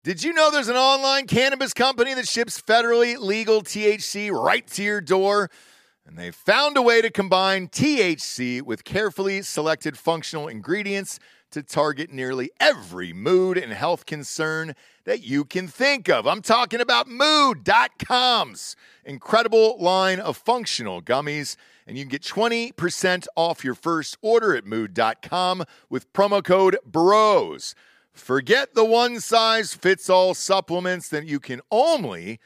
Did you know there's an online cannabis company that ships federally legal THC right to your door? And they found a way to combine THC with carefully selected functional ingredients to target nearly every mood and health concern that you can think of. I'm talking about Mood.com's incredible line of functional gummies. And you can get 20% off your first order at Mood.com with promo code BROS. Forget the one-size-fits-all supplements that you can only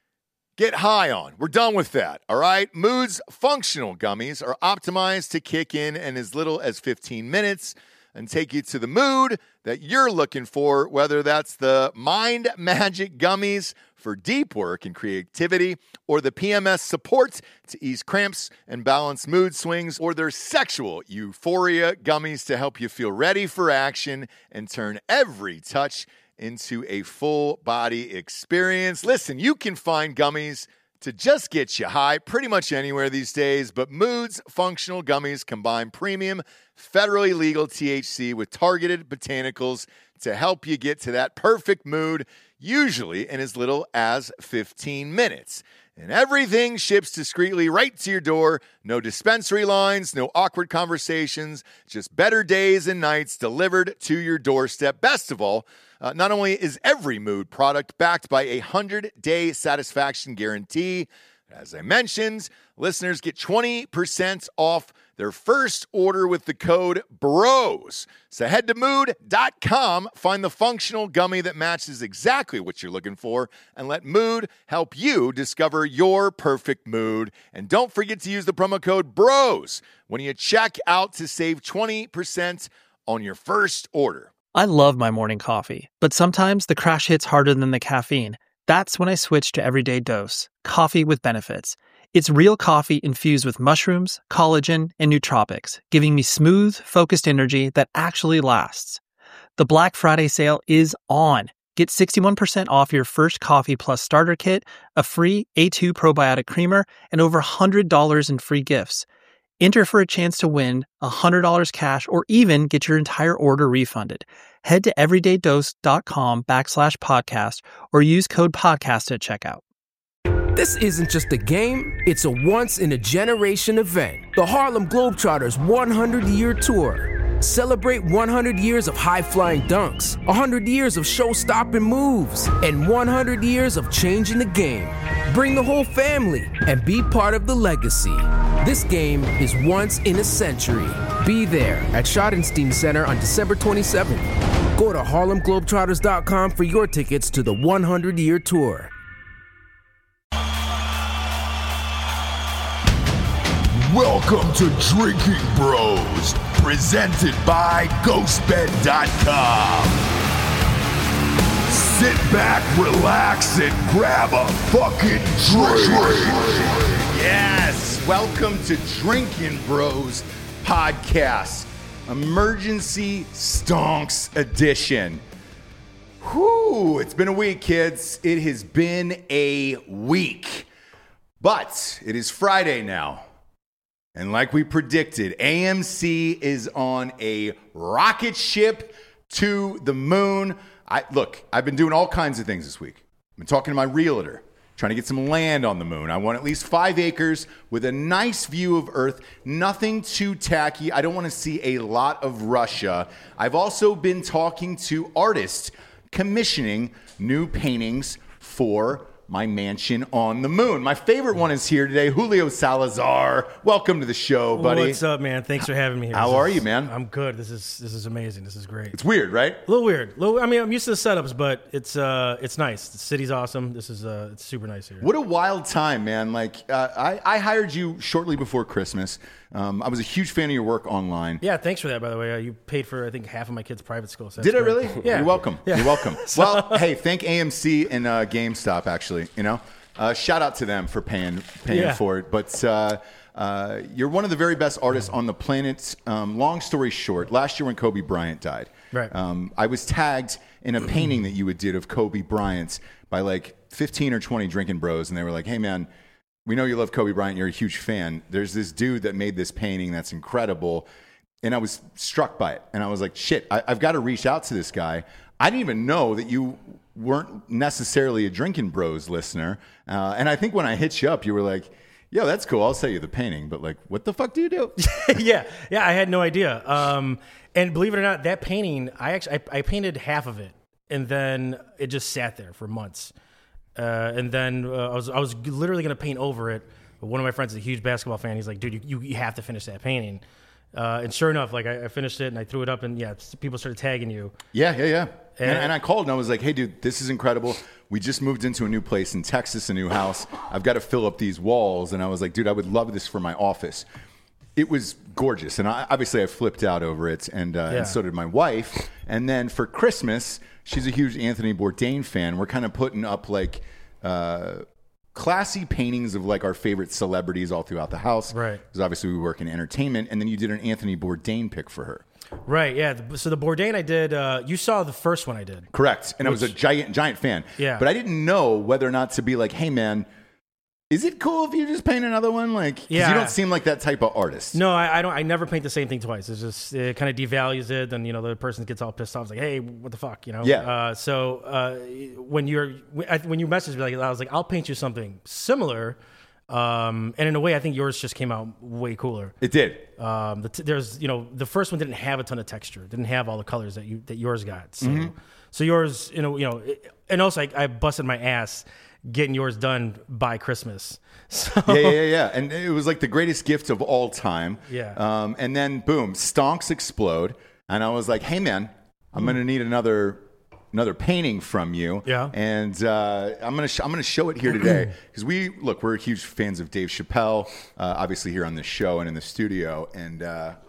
get high on. We're done with that, all right? Mood's functional gummies are optimized to kick in as little as 15 minutes and take you to the mood that you're looking for, whether that's the Mind Magic gummies for deep work and creativity, or the PMS support to ease cramps and balance mood swings, or their sexual euphoria gummies to help you feel ready for action and turn every touch into a full body experience. Listen, you can find gummies to just get you high pretty much anywhere these days, but Mood's functional gummies combine premium, federally legal THC with targeted botanicals to help you get to that perfect mood, usually in as little as 15 minutes. And everything ships discreetly right to your door. No dispensary lines, no awkward conversations, just better days and nights delivered to your doorstep. Best of all, not only is every Mood product backed by a 100-day satisfaction guarantee, as I mentioned, listeners get 20% off their first order with the code BROS. So head to Mood.com, find the functional gummy that matches exactly what you're looking for, and let Mood help you discover your perfect mood. And don't forget to use the promo code BROS when you check out to save 20% on your first order. I love my morning coffee, but sometimes the crash hits harder than the caffeine. That's when I switch to Everyday Dose, coffee with benefits. It's real coffee infused with mushrooms, collagen, and nootropics, giving me smooth, focused energy that actually lasts. The Black Friday sale is on. Get 61% off your first coffee plus starter kit, a free A2 probiotic creamer, and over $100 in free gifts. Enter for a chance to win $100 cash or even get your entire order refunded. Head to everydaydose.com/podcast or use code podcast at checkout. This isn't just a game, it's a once-in-a-generation event. The Harlem Globetrotters 100-year tour. Celebrate 100 years of high-flying dunks, 100 years of show-stopping moves, and 100 years of changing the game. Bring the whole family and be part of the legacy. This game is once in a century. Be there at Schottenstein Center on December 27th. Go to harlemglobetrotters.com for your tickets to the 100-year tour. Welcome to Drinking Bros, presented by GhostBed.com. Sit back, relax, and grab a fucking drink. Yes, welcome to Drinking Bros podcast, Emergency Stonks edition. Whew, it's been a week, kids. It has been a week, but it is Friday now. And like we predicted, AMC is on a rocket ship to the moon. I've been doing all kinds of things this week. I've been talking to my realtor, trying to get some land on the moon. I want at least 5 acres with a nice view of Earth, nothing too tacky. I don't want to see a lot of Russia. I've also been talking to artists commissioning new paintings for my mansion on the moon. My favorite one is here today, Julio Salazar. Welcome to the show, buddy. What's up, man? Thanks for having me here. How are you, man? I'm good. This is amazing. This is great. It's weird, right? A little weird. I'm used to the setups, but it's nice. The city's awesome. This is it's super nice here. What a wild time, man. Like I hired you shortly before Christmas. I was a huge fan of your work online. Yeah, thanks for that, by the way. You paid for, I think, half of my kids' private school. So Did I really? Yeah. You're welcome. Yeah. You're welcome. Well, hey, thank AMC and GameStop, actually. Shout out to them for paying for it. But you're one of the very best artists on the planet. Long story short, last year when Kobe Bryant died, right. I was tagged in a painting that you did of Kobe Bryant by like 15 or 20 drinking bros, and they were like, hey, man, we know you love Kobe Bryant. You're a huge fan. There's this dude that made this painting that's incredible. And I was struck by it. And I was like, shit, I've got to reach out to this guy. I didn't even know that you weren't necessarily a Drinking Bros listener. And I think when I hit you up, you were like, yo, that's cool. I'll sell you the painting. But like, what the fuck do you do? yeah. I had no idea. And believe it or not, that painting, I painted half of it, and then it just sat there for months. And then I was literally going to paint over it. But one of my friends is a huge basketball fan. He's like, dude, you have to finish that painting. And sure enough, like I finished it and I threw it up, and people started tagging you. Yeah. And I called and I was like, hey, dude, this is incredible. We just moved into a new place in Texas, a new house. I've got to fill up these walls. And I was like, dude, I would love this for my office. It was gorgeous. And obviously I flipped out over it, and so did my wife. And then for Christmas, she's a huge Anthony Bourdain fan. We're kind of putting up like classy paintings of like our favorite celebrities all throughout the house. Right. Because obviously we work in entertainment. And then you did an Anthony Bourdain pick for her. Right, yeah. So the Bourdain I did, you saw the first one I did. Correct. And I was a giant fan. Yeah. But I didn't know whether or not to be like, hey, man, is it cool if you just paint another one? Like, 'cause you don't seem like that type of artist. No, I don't. I never paint the same thing twice. It's just, it kind of devalues it. Then, the person gets all pissed off. It's like, hey, what the fuck, Yeah. When you messaged me, I was like, I'll paint you something similar. And in a way, I think yours just came out way cooler. It did. The first one didn't have a ton of texture, didn't have all the colors that yours got. So yours, and also I busted my ass getting yours done by Christmas. So Yeah. And it was like the greatest gift of all time. Yeah. And then boom, stonks explode, and I was like, hey, man, I'm gonna need another painting from you. Yeah. And I'm gonna show it here today because we're huge fans of Dave Chappelle, obviously here on this show and in the studio. And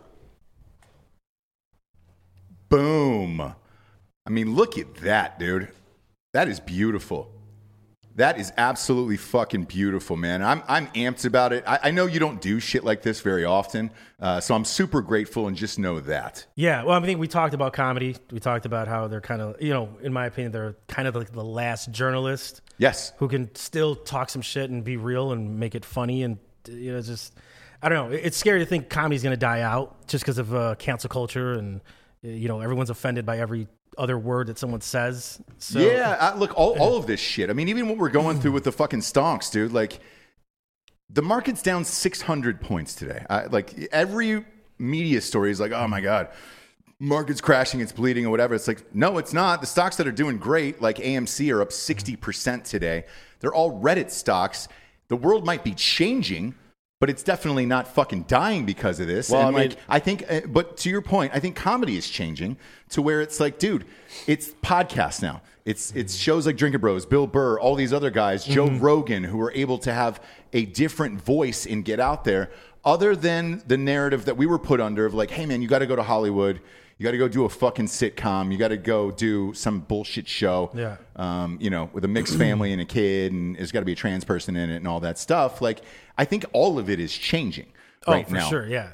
boom. I mean, look at that, dude. That is beautiful. That is absolutely fucking beautiful, man. I'm amped about it. I know you don't do shit like this very often, so I'm super grateful, and just know that. Yeah, well, I think we talked about comedy. We talked about how they're kind of, in my opinion, they're kind of like the last journalist. Yes. Who can still talk some shit and be real and make it funny, and just, I don't know. It's scary to think comedy's going to die out just because of cancel culture, and everyone's offended by every other word that someone says. So, yeah, look, all of this shit. I mean, even what we're going through with the fucking stonks, dude. Like, the market's down 600 points today. Like, every media story is like, oh my god, market's crashing, it's bleeding, or whatever. It's like, no, it's not. The stocks that are doing great, like AMC, are up 60% today. They're all Reddit stocks. The world might be changing, but it's definitely not fucking dying because of this. Well, and I think, but to your point, I think comedy is changing to where it's like, dude, it's podcasts now. It's shows like Drinking Bros, Bill Burr, all these other guys, Joe Rogan, who are able to have a different voice and get out there, other than the narrative that we were put under of like, hey man, you got to go to Hollywood. You got to go do a fucking sitcom. You got to go do some bullshit show, with a mixed family and a kid, and there's got to be a trans person in it and all that stuff. Like, I think all of it is changing right now. Oh, for sure, yeah.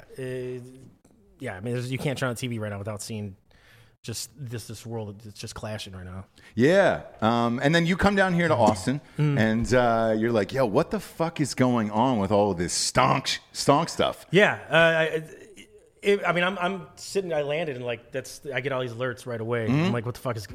I mean, you can't turn on TV right now without seeing just this world that's just clashing right now. Yeah. And then you come down here to Austin, and you're like, yo, what the fuck is going on with all of this stonk stuff? Yeah. I'm sitting. I landed and like I get all these alerts right away. I'm like, what the fuck is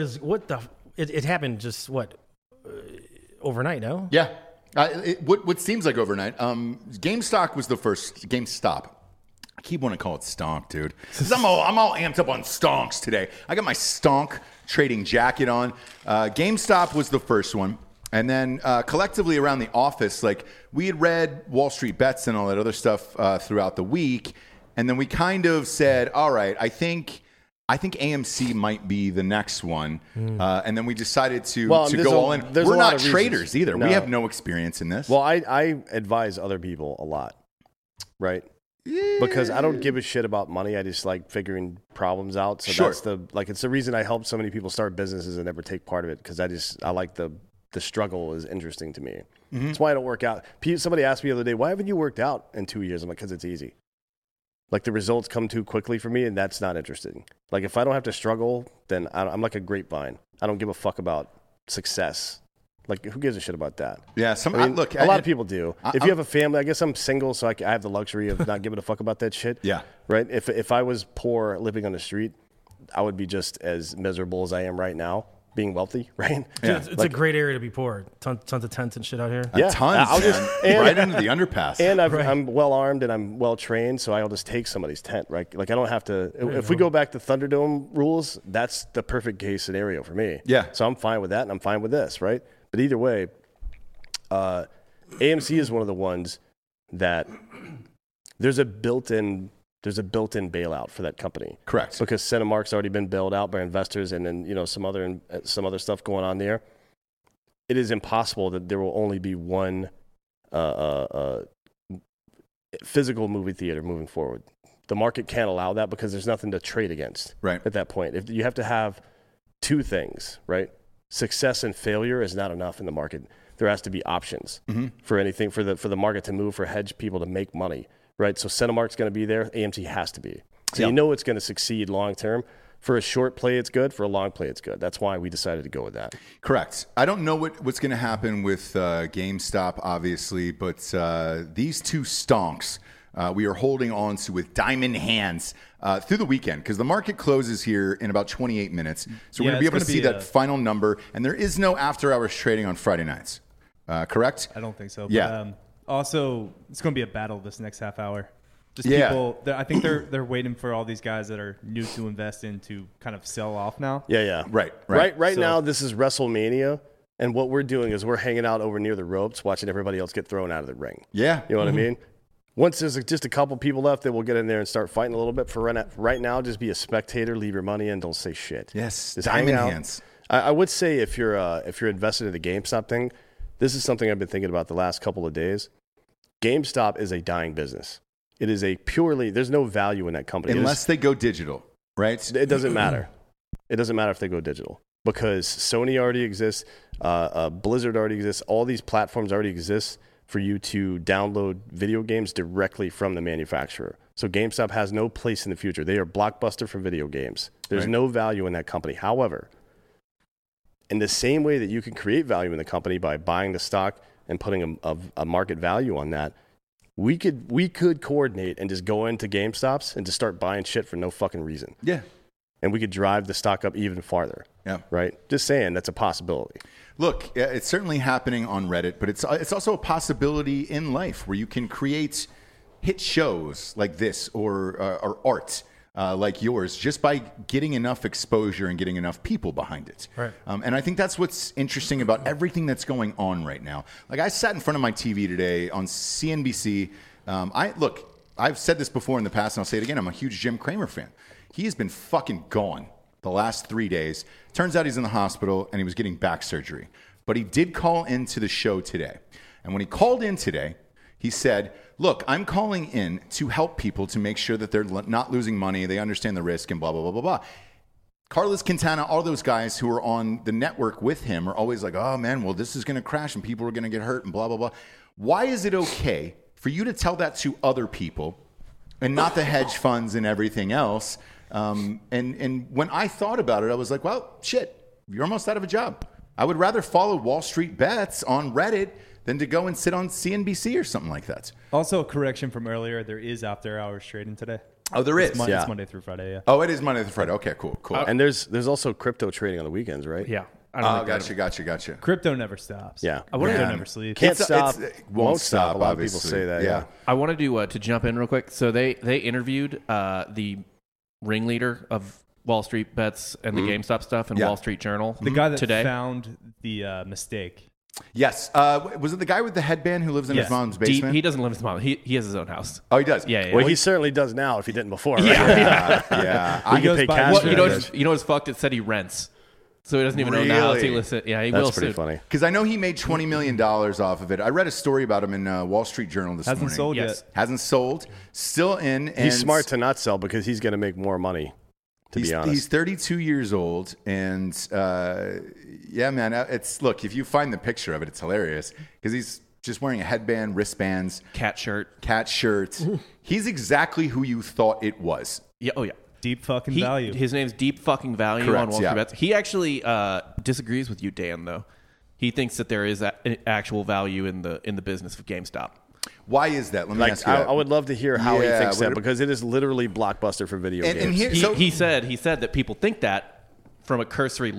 it happened just overnight? No. Yeah. What seems like overnight. GameStop was the first. GameStop. I keep wanting to call it stonk, dude. 'Cause I'm all amped up on stonks today. I got my stonk trading jacket on. GameStop was the first one. And then collectively around the office, like, we had read Wall Street Bets and all that other stuff throughout the week. And then we kind of said, all right, I think AMC might be the next one. And then we decided to go all in. We're not traders either. No. We have no experience in this. Well, I advise other people a lot, right? Yeah. Because I don't give a shit about money. I just like figuring problems out. So sure. It's the reason I help so many people start businesses and never take part of it, because I like the struggle is interesting to me. That's why I don't work out. Somebody asked me the other day, why haven't you worked out in 2 years? I'm like, because it's easy. Like, the results come too quickly for me, and that's not interesting. Like, if I don't have to struggle, then I'm like a grapevine. I don't give a fuck about success. Like, who gives a shit about that? Yeah, a lot of people do. If you have a family, I guess I'm single, so I have the luxury of not giving a fuck about that shit. Yeah. Right? If I was poor living on the street, I would be just as miserable as I am right now. being wealthy, right? Yeah. It's a great area to be poor. Tons of tents and shit out here. Yeah. Tons, I'll just- man. Right into the underpass. And I'm well armed and I'm well trained, so I'll just take somebody's tent, right? Like I don't have to. If we go back to Thunderdome rules, that's the perfect case scenario for me. Yeah. So I'm fine with that, and I'm fine with this, right? But either way, AMC is one of the ones that there's a built-in bailout for that company. Correct. Because Cinemark's already been bailed out by investors, and then some other stuff going on there. It is impossible that there will only be one physical movie theater moving forward. The market can't allow that because there's nothing to trade against. Right. At that point, if you have to have two things, right? Success and failure is not enough in the market. There has to be options for anything for the market to move, for hedge people to make money. Right, so Cinemark's going to be there. AMC has to be. So you know it's going to succeed long term. For a short play, it's good. For a long play, it's good. That's why we decided to go with that. Correct. I don't know what's going to happen with GameStop, obviously, but these two stonks we are holding on to with diamond hands through the weekend because the market closes here in about 28 minutes. So we're going to be able to see that final number. And there is no after-hours trading on Friday nights. Correct? I don't think so. Yeah. But, also, it's going to be a battle this next half hour. Just Yeah. people. I think they're waiting for all these guys that are new to invest in to kind of sell off now. Yeah. Right. Right So- now, this is WrestleMania, and what we're doing is we're hanging out over near the ropes, watching everybody else get thrown out of the ring. Yeah. You know what I mean? Once there's just a couple people left, then we'll get in there and start fighting a little bit. For right now, just be a spectator, leave your money in, don't say shit. Yes. Just Diamond hang out. hands. I would say if you're invested in the GameStop thing, this is something I've been thinking about the last couple of days. GameStop is a dying business. It is there's no value in that company. Unless they go digital, right? It doesn't matter. It doesn't matter if they go digital because Sony already exists, Blizzard already exists. All these platforms already exist for you to download video games directly from the manufacturer. So GameStop has no place in the future. They are Blockbuster for video games. There's Right. no value in that company. However, in the same way that you can create value in the company by buying the stock and putting a market value on that, we could coordinate and just go into GameStops and just start buying shit for no fucking reason. Yeah. And we could drive the stock up even farther. Yeah. Right? Just saying, that's a possibility. Look, it's certainly happening on Reddit, but it's also a possibility in life where you can create hit shows like this or art like yours just by getting enough exposure and getting enough people behind it. Right. And I think that's what's interesting about everything that's going on right now. Like I sat in front of my TV today on CNBC. I've said this before in the past, and I'll say it again. I'm a huge Jim Cramer fan. He has been fucking gone the last 3 days. Turns out he's in the hospital and he was getting back surgery. But he did call into the show today. And when he called in today, he said, look, I'm calling in to help people to make sure that they're not losing money, they understand the risk, and blah, blah, blah, blah, blah. Carlos Quintana, all those guys who are on the network with him are always like, oh, man, well, this is going to crash and people are going to get hurt and blah, blah, blah. Why is it okay for you to tell that to other people and not the hedge funds and everything else? And when I thought about it, I was like, well, shit, you're almost out of a job. I would rather follow Wall Street Bets on Reddit than to go and sit on CNBC or something like that. Also, a correction from earlier. There is after hours trading today. Oh, there is? It's Yeah. Monday through Friday, yeah. Oh, it is Monday through Friday. Okay, cool. And there's also crypto trading on the weekends, right? Yeah. I Oh, don't think gotcha. Crypto never stops. Yeah. Crypto Yeah. never sleeps. Can't It's- stop. it won't stop, A lot obviously. of people say that. Yeah. I wanted to jump in real quick. So they interviewed the ringleader of Wall Street Bets and the GameStop stuff in Yeah. Wall Street Journal The guy that today. found the mistake. Yes. Was it the guy with the headband who lives in his Yes. mom's basement? He doesn't live in his mom. He has his own house. Oh, he does? Yeah. Well, he certainly does now if he didn't before. Right? Yeah. He can goes pay by- cash Well, for you know, that. you know what's fucked? It said he rents, so he doesn't even own the house. He Really? lives. Yeah, he That's will pretty soon. funny. Because I know he made $20 million off of it. I read a story about him in Wall Street Journal this Hasn't morning. sold Yes. yet. Hasn't sold. Still in. And He's smart to not sell because he's going to make more money, to be honest. He's 32 years old. And yeah, man, look, if you find the picture of it, it's hilarious. Because he's just wearing a headband, wristbands, Cat shirt. cat shirt. He's exactly who you thought it was. Yeah. Oh yeah. Deep fucking value. His name's Deep Fucking Value Correct, on Wall yeah. Street Bets. He actually disagrees with you, Dan. Though he thinks that there is actual value in the business of GameStop. Why is that? Let me ask you I that. would love to hear how Yeah, he thinks that what- because it is literally Blockbuster for video games. And here, He, so he said that people think that from a cursory look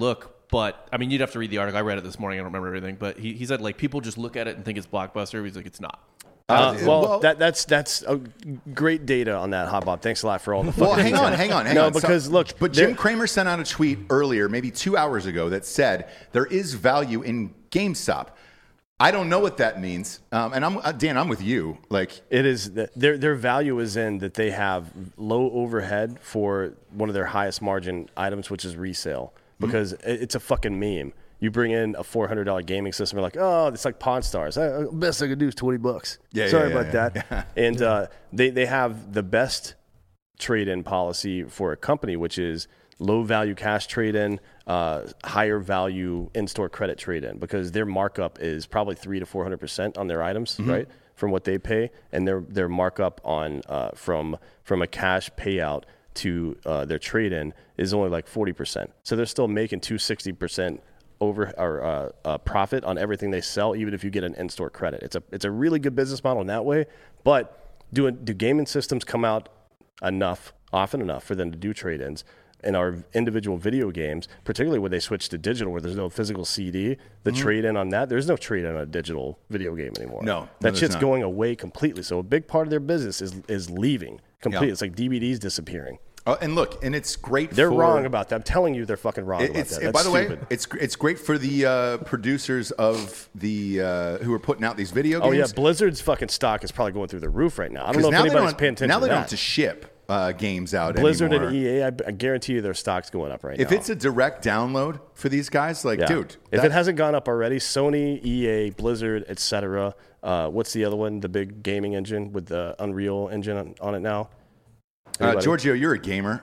But I mean, you'd have to read the article. I read it this morning. I don't remember everything, but he said like people just look at it and think it's Blockbuster. He's like, it's not. That's a great data on that, Hotbob. Thanks a lot for all the fucking hang on. No, because look, but Jim Cramer sent out a tweet earlier, maybe 2 hours ago, that said there is value in GameStop. I don't know what that means, and Dan, I'm with you. Like, it is their value is in that they have low overhead for one of their highest margin items, which is resale, because it's a fucking meme. You bring in a $400 gaming system, you're like, oh, it's like Pawn Stars. Best I could do is $20. Sorry about that. Yeah. And they have the best trade-in policy for a company, which is low value cash trade-in, higher value in-store credit trade-in, because their markup is probably 300 to 400% on their items, right, from what they pay, and their markup on from a cash payout to their trade-in is only like 40%. So they're still making 260% profit on everything they sell, even if you get an in-store credit. It's a really good business model in that way. But do gaming systems come out often enough for them to do trade-ins? In our individual video games, particularly when they switch to digital, where there's no physical CD, the trade-in on that, there's no trade-in on a digital video game anymore. No, that shit's going away completely. So a big part of their business is leaving completely. Yeah. It's like DVDs disappearing. And look, and it's great. They're wrong about that. I'm telling you, they're fucking wrong about that. By the way, it's great for the producers of the who are putting out these video games. Oh yeah, Blizzard's fucking stock is probably going through the roof right now. I don't know if anybody's paying attention. Now they to don't have to ship games out Blizzard anymore. And EA, I guarantee you their stock's going up right now. If it's a direct download for these guys, dude. If it hasn't gone up already, Sony, EA, Blizzard, etc. What's the other one? The big gaming engine with the Unreal Engine on it now? Giorgio, you're a gamer.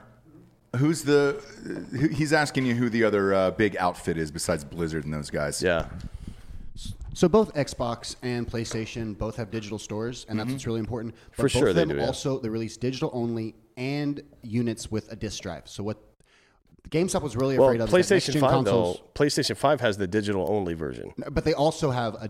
He's asking you who the other big outfit is besides Blizzard and those guys. Yeah. So both Xbox and PlayStation both have digital stores, and that's what's really important. But For sure, both of them they do. Also, they release digital only and units with a disc drive. So what GameStop was really afraid of is that PlayStation 5 though. PlayStation 5 has the digital only version, but they also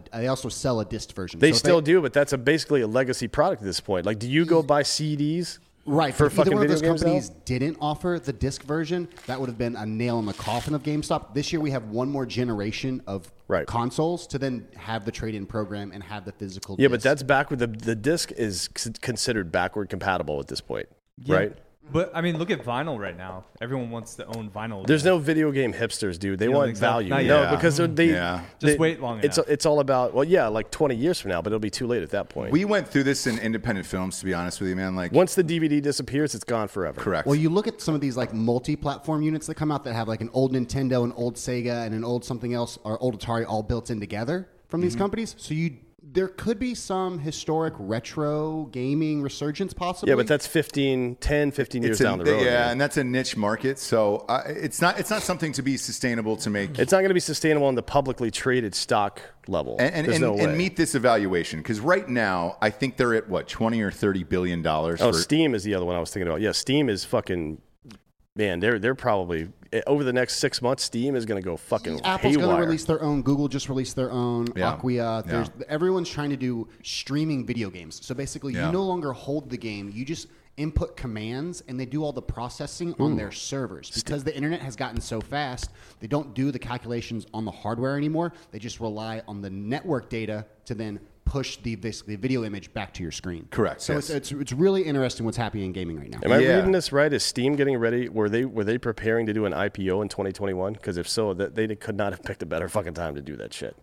sell a disc version. They still do, but that's basically a legacy product at this point. Like, do you go buy CDs? Right, for if either fucking one of those video games companies now? didn't offer the disc version, that would have been a nail in the coffin of GameStop. This year we have one more generation of consoles to then have the trade-in program and have the physical Yeah, disc. but that's backward. The disc is considered backward compatible at this point, right? But I mean, look at vinyl right now. Everyone wants to own vinyl. There's no video game hipsters, dude. They want value. Not No, yet. because Just wait long enough. It's all about, like 20 years from now, but it'll be too late at that point. We went through this in independent films, to be honest with you, man. Like, once the DVD disappears, it's gone forever. Correct. Well, you look at some of these like multi-platform units that come out that have like an old Nintendo, an old Sega, and an old something else, or old Atari all built in together from these companies. So there could be some historic retro gaming resurgence possibly. Yeah, but that's 10, 15 years down the road. Yeah, man. and that's a niche market, so it's not something to be sustainable to make. It's not going to be sustainable on the publicly traded stock level. And meet this evaluation, because right now I think they're at what, $20 or $30 billion. Steam is the other one I was thinking about. Yeah, Steam is fucking. Man, they're probably over the next 6 months. Steam is going to go fucking. Apple's going to release their own. Google just released their own. Acquia. Everyone's trying to do streaming video games. So basically, you no longer hold the game. You just input commands, and they do all the processing on their servers. Because the internet has gotten so fast, they don't do the calculations on the hardware anymore. They just rely on the network data to then push the video image back to your screen. Correct. So it's really interesting what's happening in gaming right now. Am I reading this right? Is Steam getting ready? Were they preparing to do an IPO in 2021? Because if so, they could not have picked a better fucking time to do that shit.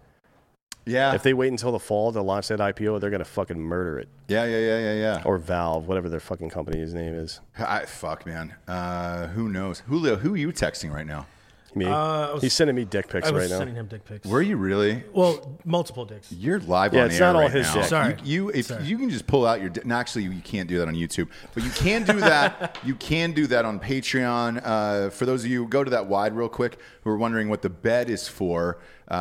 Yeah. If they wait until the fall to launch that IPO, they're gonna fucking murder it. Yeah. Or Valve, whatever their fucking company's name is. Fuck, man. Who knows? Julio, who are you texting right now? Me. He's sending me dick pics right now. I was sending him dick pics. Were you really? Well, multiple dicks. You're live on Yeah, the it's air not all right his now. dick. Sorry. If you can just pull out your dick. No, actually, you can't do that on YouTube. But you can do that. You can do that on Patreon. For those of you, go to that wide real quick, who are wondering what the bed is for.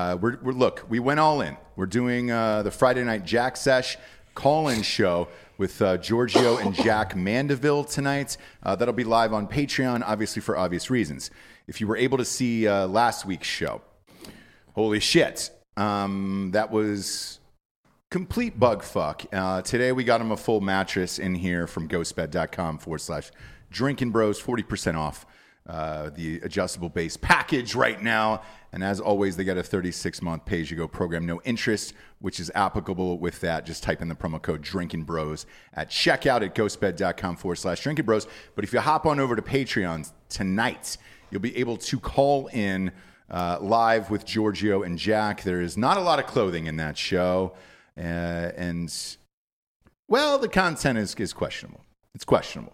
Look, we went all in. We're doing the Friday Night Jack Sesh call-in show with Giorgio and Jack Mandeville tonight. That'll be live on Patreon, obviously for obvious reasons. If you were able to see last week's show, holy shit, that was complete bug fuck. Today we got him a full mattress in here from ghostbed.com/drinking bros, 40% off the adjustable base package right now. And as always, they got a 36-month pay-as-you-go program, no interest, which is applicable with that. Just type in the promo code Drinking Bros at checkout at ghostbed.com/Drinking Bros. But if you hop on over to Patreon tonight, you'll be able to call in live with Giorgio and Jack. There is not a lot of clothing in that show. And, well, the content is questionable. It's questionable.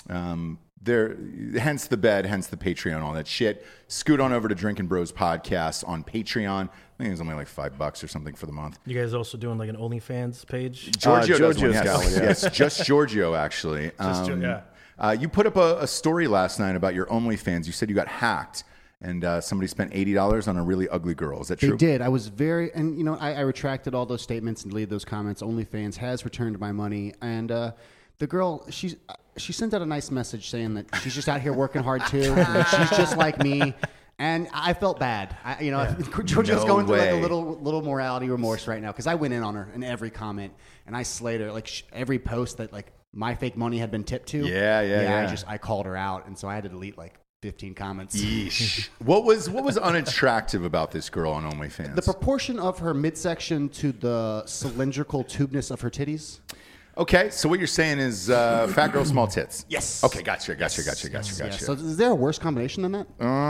Hence the bed, hence the Patreon, all that shit. Scoot on over to Drinking Bros Podcast on Patreon. I think it's only like $5 or something for the month. You guys also doing like an OnlyFans page? Giorgio's got one, yes, just Giorgio, actually. You put up a story last night about your OnlyFans. You said you got hacked. And somebody spent $80 on a really ugly girl. Is that true? They did. I was very, and you know, I retracted all those statements and deleted those comments. OnlyFans has returned my money, and the girl, she sent out a nice message saying that she's just out here working hard too, and that she's just like me. And I felt bad. Giorgio's going through like a little morality remorse right now because I went in on her in every comment and I slayed her. Like every post that like my fake money had been tipped to. Yeah. I called her out, and so I had to delete like 15 comments. Yeesh. What was unattractive about this girl on OnlyFans? The proportion of her midsection to the cylindrical tubeness of her titties. Okay, so what you're saying is fat girl, small tits. Yes. Okay, gotcha. Yeah, so is there a worse combination than that?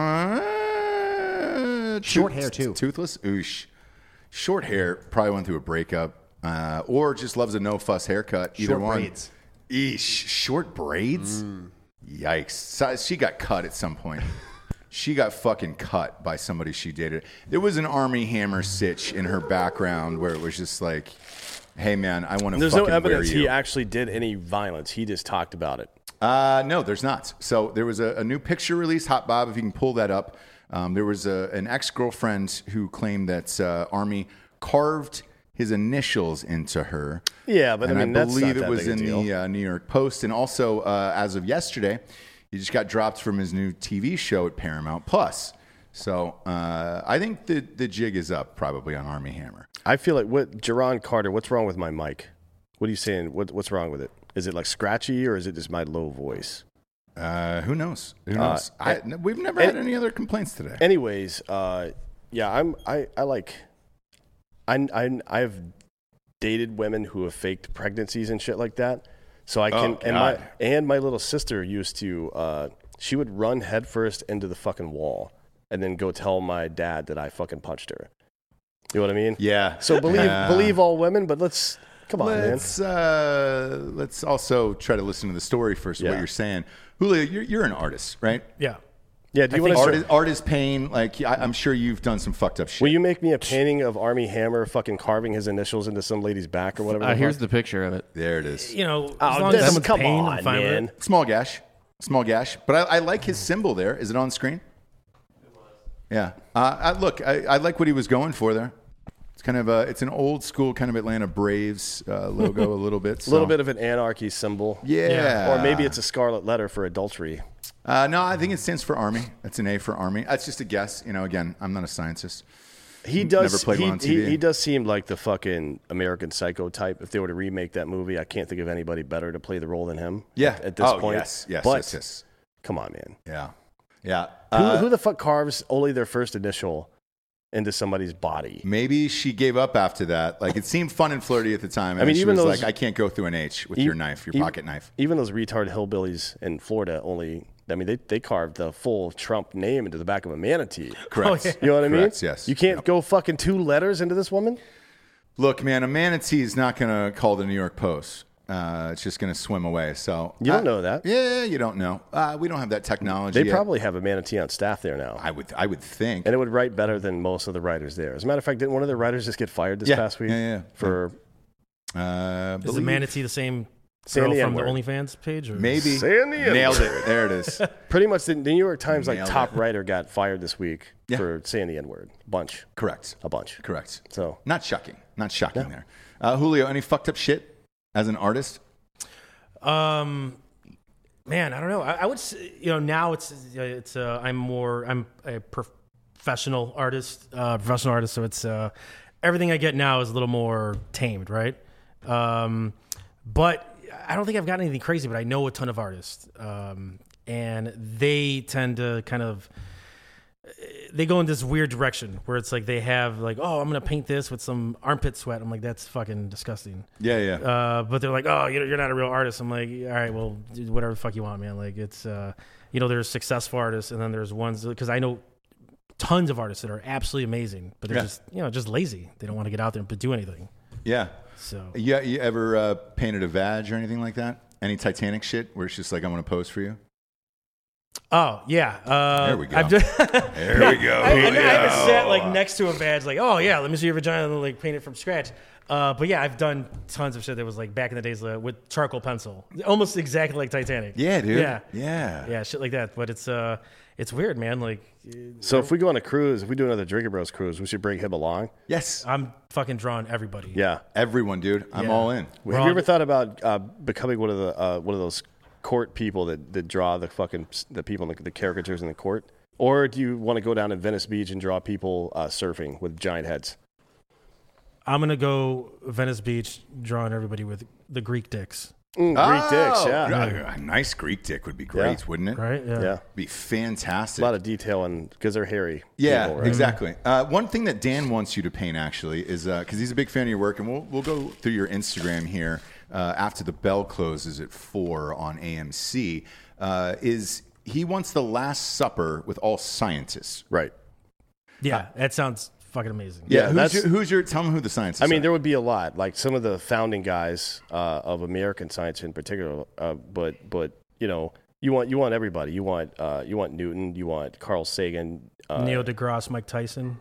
Short hair too. Toothless? Oosh. Short hair, probably went through a breakup, or just loves a no-fuss haircut. Either Short one. braids. Eesh. Short braids? Yikes. So she got cut at some point. She got fucking cut by somebody she dated. There was an Army Hammer sitch in her background where it was just like, hey, man, I want to There's fucking no evidence wear you. he actually did any violence. He just talked about it. No, there's not. So there was a new picture released, Hot Bob, if you can pull that up. There was an ex-girlfriend who claimed that Army carved his initials into her. Yeah, but and I mean, I that's believe not it that was big a in deal. the New York Post. And also, as of yesterday, he just got dropped from his new TV show at Paramount Plus. So I think the jig is up probably on Army Hammer. I feel like Jerron Carter, what's wrong with my mic? What are you saying? What's wrong with it? Is it like scratchy or is it just my low voice? Who knows? Who knows? We've never had any other complaints today. Anyways, I've dated women who have faked pregnancies and shit like that. So I can, and my little sister used to, she would run headfirst into the fucking wall and then go tell my dad that I fucking punched her. You know what I mean? Yeah. So believe all women, but come on, man. Let's also try to listen to the story first. What you're saying, Julio, you're an artist, right? Yeah. Yeah. Do you want to art is pain? Like I'm sure you've done some fucked up shit. Will you make me a painting of Army Hammer fucking carving his initials into some lady's back or whatever? Here's the picture of it. There it is. You know, as long as someone's come paying, on, I'm fine with man. it. Small gash. But I like his symbol there. Is it on screen? Yeah. I like what he was going for there. It's kind of it's an old school kind of Atlanta Braves logo a little bit. A little bit of an anarchy symbol. Yeah. Or maybe it's a scarlet letter for adultery. No, I think it stands for Army. That's an A for Army. That's just a guess. You know, again, I'm not a scientist. He does. Never played one on TV. He does seem like the fucking American Psycho type. If they were to remake that movie, I can't think of anybody better to play the role than him. Yeah. At this point. Yes. Come on, man. Yeah. Who the fuck carves only their first initial into somebody's body? Maybe she gave up after that. Like it seemed fun and flirty at the time. And I mean, she even was those- like, I can't go through an H with your knife, your pocket knife. Even those retard hillbillies in Florida they carved the full Trump name into the back of a manatee. Correct. You know what I mean? Correct, yes. You can't go fucking 2 letters into this woman? Look, man, a manatee is not going to call the New York Post. It's just going to swim away. So You don't know that. Yeah, you don't know. We don't have that technology. They yet. probably have a manatee on staff there now. I would think. And it would write better than most of the writers there. As a matter of fact, didn't one of the writers just get fired this past week? Yeah. For Is the manatee the same Saying girl the from the N-word. OnlyFans page? Or? Maybe. Saying the Nailed N-word. it. There it is. Pretty much the New York Times Nailed top it. writer got fired this week Yeah. for saying the N-word. Correct. A bunch. Correct. So Not shocking there. Julio, any fucked up shit as an artist? Man, I don't know. I would say, now it's I'm a professional artist, so it's everything I get now is a little more tamed, right? But I don't think I've got anything crazy, but I know a ton of artists. and they tend to kind of they go in this weird direction where it's like they have like, oh, I'm gonna paint this with some armpit sweat. I'm like, that's fucking disgusting. Yeah. But they're like, oh, you're not a real artist. I'm like, all right, well, do whatever the fuck you want, man. Like it's there's successful artists, and then there's ones because I know tons of artists that are absolutely amazing, but they're just lazy. They don't want to get out there and do anything. Yeah. So you ever painted a vag or anything like that? Any Titanic shit where it's just like, I want to pose for you? Oh yeah, there we go. There we go. I haven't sat like next to a badge, like, oh yeah, let me see your vagina, and like paint it from scratch. But yeah, I've done tons of shit that was like back in the days with charcoal pencil, almost exactly like Titanic. Yeah, dude. Yeah, shit like that. But it's weird, man. Like, so if we go on a cruise, if we do another Drinking Bros cruise, we should bring him along. Yes, I'm fucking drawing everybody. Yeah, everyone, dude. I'm all in. Have you ever thought about becoming one of those court people that draw the people, the caricatures in the court? Or do you want to go down to Venice Beach and draw people surfing with giant heads? I'm going to go Venice Beach drawing everybody with the Greek dicks. Greek dicks, yeah. A nice Greek dick would be great, wouldn't it? Right, yeah. Be fantastic. A lot of detail because they're hairy. Yeah, people, right? exactly. One thing that Dan wants you to paint, actually, is because he's a big fan of your work, and we'll go through your Instagram here after the bell closes at 4 on AMC, is he wants the Last Supper with all scientists. Right. Yeah, that sounds fucking amazing. Yeah, tell me who the scientists are. I mean, there would be a lot, like some of the founding guys of American science in particular, but you want everybody. You want Newton, you want Carl Sagan, Neil deGrasse, Mike Tyson.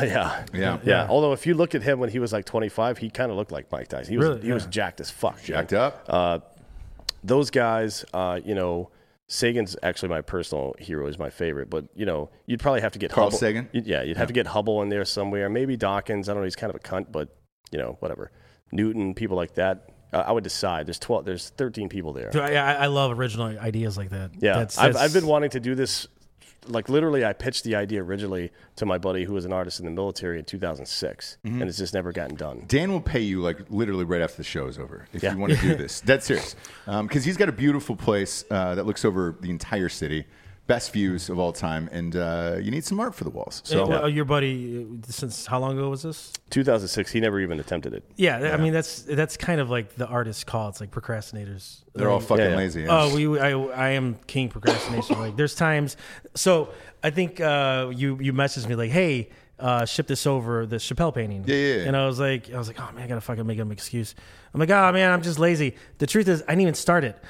Yeah. Although if you look at him when he was like 25, he kind of looked like Mike Tyson. He was jacked as fuck. Jacked up. Those guys, Sagan's actually my personal hero. Is my favorite, but you'd probably have to get Carl Hubble. Sagan. You'd have to get Hubble in there somewhere. Maybe Dawkins. I don't know. He's kind of a cunt, but whatever. Newton, people like that. I would decide. There's 13 people there. I love original ideas like that. Yeah, I've been wanting to do this. Like literally, I pitched the idea originally to my buddy who was an artist in the military in 2006, and it's just never gotten done. Dan will pay you like literally right after the show is over if you want to do this. Dead serious, because he's got a beautiful place that looks over the entire city, best views of all time, and you need some art for the walls. So your buddy, since how long ago was this? 2006. He never even attempted it. Yeah, I mean that's kind of like the artist's call. It's like procrastinators. They're all fucking lazy. Yeah. Oh, I am king procrastination. Like there's times. So I think you messaged me like, hey, ship this over the Chappelle painting. Yeah. And I was like, oh man, I gotta fucking make him an excuse. I'm like, oh man, I'm just lazy. The truth is, I didn't even start it.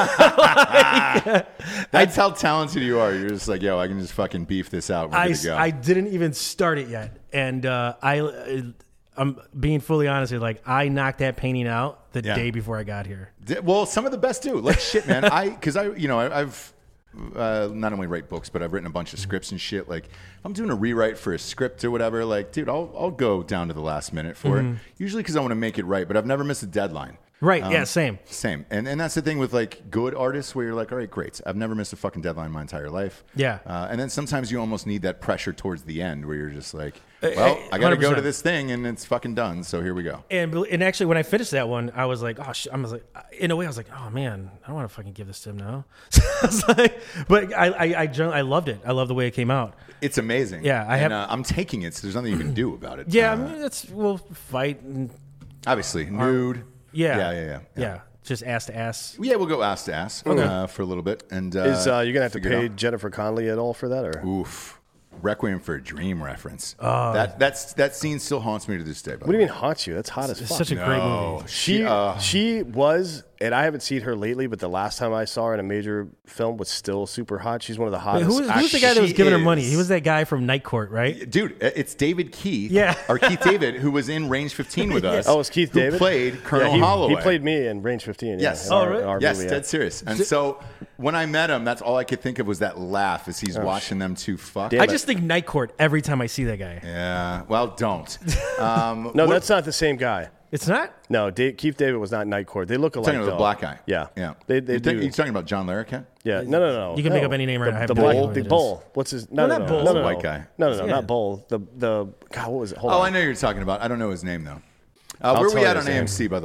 That's how talented you are. You're just like, yo, I can just fucking beef this out. We're good to go. I didn't even start it yet, and I'm being fully honest here. Like, I knocked that painting out the day before I got here. Well, some of the best do. Like shit, man. I've not only write books, but I've written a bunch of scripts and shit. Like, if I'm doing a rewrite for a script or whatever, like, dude, I'll go down to the last minute for it. Usually because I want to make it right, but I've never missed a deadline. Right. Yeah. Same. And that's the thing with like good artists where you're like, all right, great. I've never missed a fucking deadline my entire life. Yeah. And then sometimes you almost need that pressure towards the end where you're just like, well, I got to go to this thing and it's fucking done. So here we go. And actually, when I finished that one, I was like, oh, in a way, I was like, oh man, I don't want to fucking give this to him now. But I loved it. I love the way it came out. It's amazing. Yeah. I'm taking it. So there's nothing you can do about it. Yeah. I mean, we'll fight. And obviously, nude. Yeah. Just ass to ass. Yeah, we'll go ass to ass for a little bit. And you're gonna have to pay Jennifer Connelly at all for that, or oof. Requiem for a Dream reference. That scene still haunts me to this day. What do you mean haunts you? That's hot as fuck. It's such a great movie. She was, and I haven't seen her lately, but the last time I saw her in a major film was still super hot. She's one of the hottest. Who's the guy that was giving her money? He was that guy from Night Court, right? Dude, it's David Keith. Yeah. Or Keith David, who was in Range 15 with us. Oh, it's Keith David? Who played Colonel He Holloway. played me in Range 15. Yes. Really? Yes, dead serious. And so when I met him, that's all I could think of was that laugh as he's watching them two fuck. I just think Night Court every time I see that guy. Yeah. Well, don't. No, that's not the same guy. It's not? No, Keith David was not Night Court. They look alike. Talking about the black guy. Yeah. You're talking about John Larroquette? Yeah. No. You can make up any name right now. The Bull. What's his? No, Bull. No, white guy. No, not Bull. The God, what was it? Hold on. I know you're talking about. I don't know his name though. Where are we at on AMC, by the way?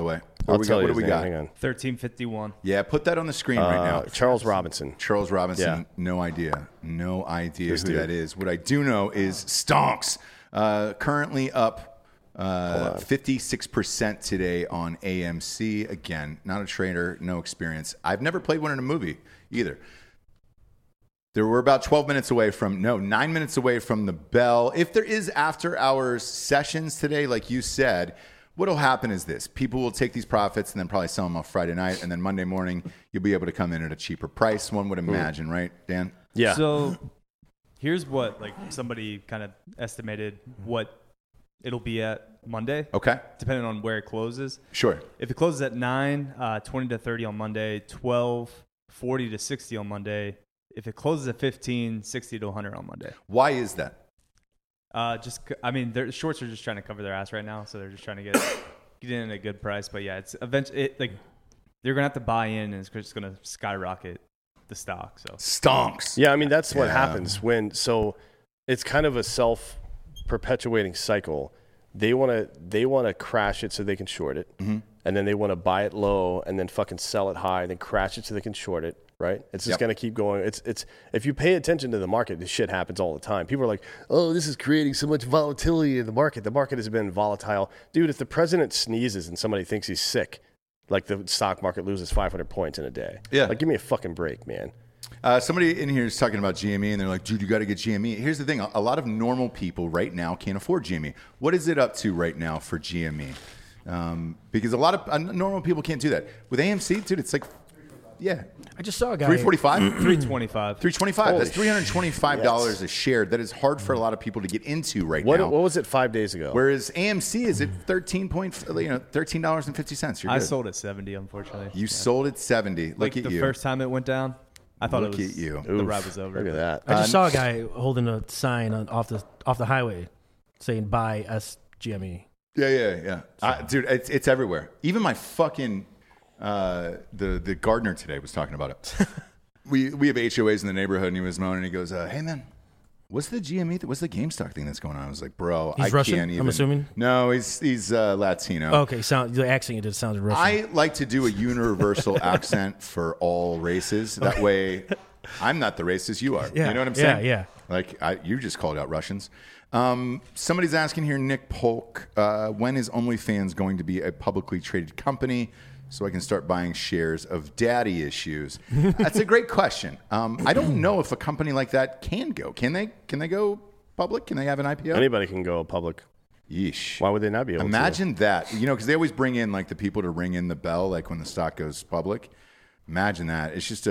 I'll tell you What do we his name. got? Hang on. 1351. Yeah, put that on the screen right now. Charles Robinson. Charles Robinson, Yeah. no idea This who dude. that is. What I do know is Stonks, currently up 56% today on AMC. Again, not a trader, no experience. I've never played one in a movie either. We're about 9 minutes away from the bell. If there is after hours sessions today, like you said, what will happen is this. People will take these profits and then probably sell them off Friday night. And then Monday morning, you'll be able to come in at a cheaper price. One would imagine, right, Dan? Yeah. So here's what somebody kind of estimated what it'll be at Monday. Okay. Depending on where it closes. Sure. If it closes at 9, 20 to 30 on Monday, 12, 40 to 60 on Monday. If it closes at 15, 60 to 100 on Monday. Why is that? Their shorts are just trying to cover their ass right now, so they're just trying to get in at a good price. But yeah, it's eventually they're gonna have to buy in, and it's just gonna skyrocket the stock. So Stonks. Yeah, I mean that's what happens so it's kind of a self-perpetuating cycle. They want to crash it so they can short it, and then they want to buy it low and then fucking sell it high, then crash it so they can short it. Right? It's just going to keep going. It's if you pay attention to the market, this shit happens all the time. People are like, "Oh, this is creating so much volatility in the market." The market has been volatile, dude. If the president sneezes and somebody thinks he's sick, like the stock market loses 500 points in a day. Yeah. Like, give me a fucking break, man. Somebody in here is talking about GME, and they're like, dude, you got to get GME. Here's the thing. A lot of normal people right now can't afford GME. What is it up to right now for GME? Because a lot of normal people can't do that. With AMC, dude, it's like, yeah. I just saw a guy. 345? 325. 325. That's Holy $325 a share. That is hard for a lot of people to get into right What now. was it 5 days ago? Whereas AMC is at $13.50. You're I good. sold at 70, unfortunately. You sold at 70. Look like at the you. first time it went down, I thought Look it was at you. the ride was over. Look at that. I just saw a guy holding a sign off the highway saying "Buy SGME." Yeah. Dude, it's everywhere. Even my fucking the gardener today was talking about it. we have HOAs in the neighborhood, and he was moaning. He goes, "Hey man, what's the GME? What's the GameStop thing that's going on?" I was like, "Bro, He's I Russian, can't even." I'm assuming? No, he's Latino. Okay, the accent you did sounds Russian. I like to do a universal accent for all races. That way, I'm not the racist, you are. Yeah. You know what I'm saying? Yeah. Like, you just called out Russians. Somebody's asking here, Nick Polk, when is OnlyFans going to be a publicly traded company so I can start buying shares of Daddy Issues? That's a great question. I don't know if a company like that can go. Can they go public? Can they have an IPO? Anybody can go public. Yeesh. Why would they not be able to? Imagine that. Because they always bring in like the people to ring in the bell, like when the stock goes public. Imagine that.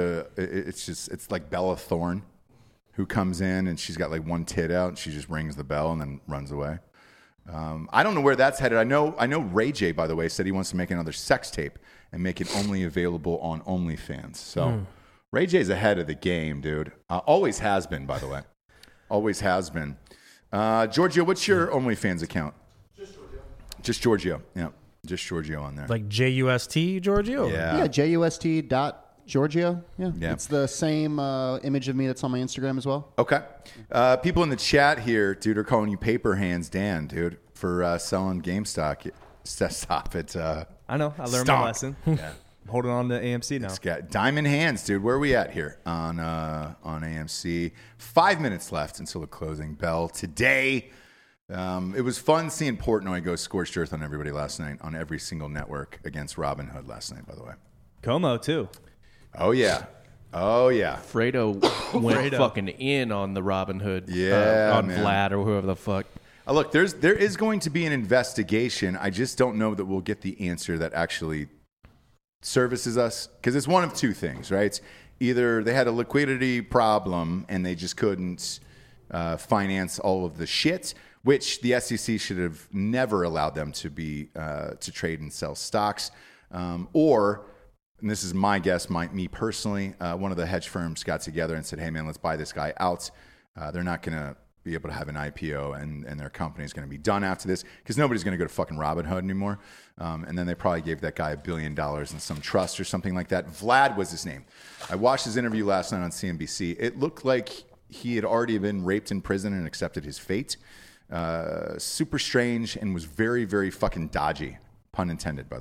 It's like Bella Thorne, who comes in and she's got like one tit out and she just rings the bell and then runs away. I don't know where that's headed. I know Ray J, by the way, said he wants to make another sex tape and make it only available on OnlyFans. So Ray J's ahead of the game, dude. Always has been, by the way. Always has been. Giorgio, what's your OnlyFans account? Just Giorgio. Yeah. Just Giorgio on there. Like JUST Giorgio? Yeah, JUST.Giorgio. Yeah. It's the same image of me that's on my Instagram as well. Okay. People in the chat here, dude, are calling you paper hands Dan, dude, for selling GameStop. Stop it. I know. I learned my lesson. Yeah. I'm holding on to AMC now. It's got diamond hands, dude. Where are we at here on AMC? 5 minutes left until the closing bell today. It was fun seeing Portnoy go scorched earth on everybody last night on every single network against Robin Hood last night, by the way. Como, too. Oh, yeah. Fredo went fucking in on the Robin Hood. Yeah, on man. Vlad or whoever the fuck. Look, there is going to be an investigation. I just don't know that we'll get the answer that actually services us, because it's one of two things, right? It's either they had a liquidity problem and they just couldn't finance all of the shit, which the SEC should have never allowed them to be to trade and sell stocks, or, and this is my guess, me personally, one of the hedge firms got together and said, "Hey man, let's buy this guy out. They're not going to be able to have an IPO, and their company is going to be done after this, because nobody's going to go to fucking Robinhood anymore." And then they probably gave that guy $1 billion in some trust or something like that. Vlad was his name. I watched his interview last night on CNBC. It looked like he had already been raped in prison and accepted his fate. Super strange and was very, very fucking dodgy. Pun intended, by the way.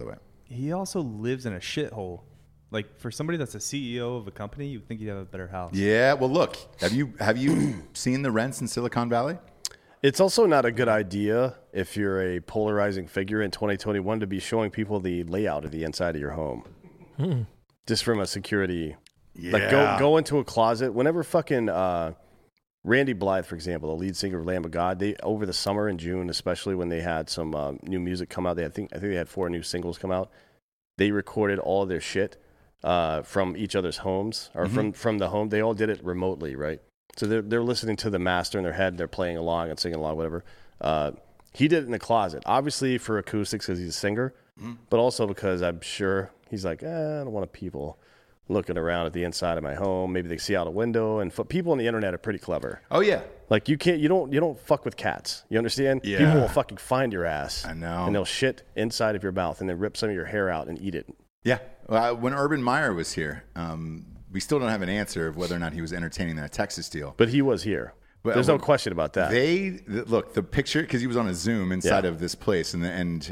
he also lives in a shithole. Like, for somebody that's a CEO of a company, you'd think you'd have a better house. Yeah, well, look, have you seen the rents in Silicon Valley? It's also not a good idea if you're a polarizing figure in 2021 to be showing people the layout of the inside of your home. Just from a security. Yeah. Like, go into a closet. Whenever fucking Randy Blythe, for example, the lead singer of Lamb of God, they over the summer in June, especially when they had some new music come out, I think they had 4 new singles come out. They recorded all of their shit from each other's homes or from the home. They all did it remotely, right? So they're listening to the master in their head. They're playing along and singing along, whatever. He did it in the closet, obviously for acoustics because he's a singer, but also because I'm sure he's like, I don't want people looking around at the inside of my home. Maybe they see out a window. And people on the internet are pretty clever. Oh yeah, like you don't fuck with cats. You understand? Yeah. People will fucking find your ass. I know, and they'll shit inside of your mouth and then rip some of your hair out and eat it. Yeah. When Urban Meyer was here, we still don't have an answer of whether or not he was entertaining that Texas deal. But he was here. There's no question about that. Look, the picture, because he was on a Zoom inside of this place, and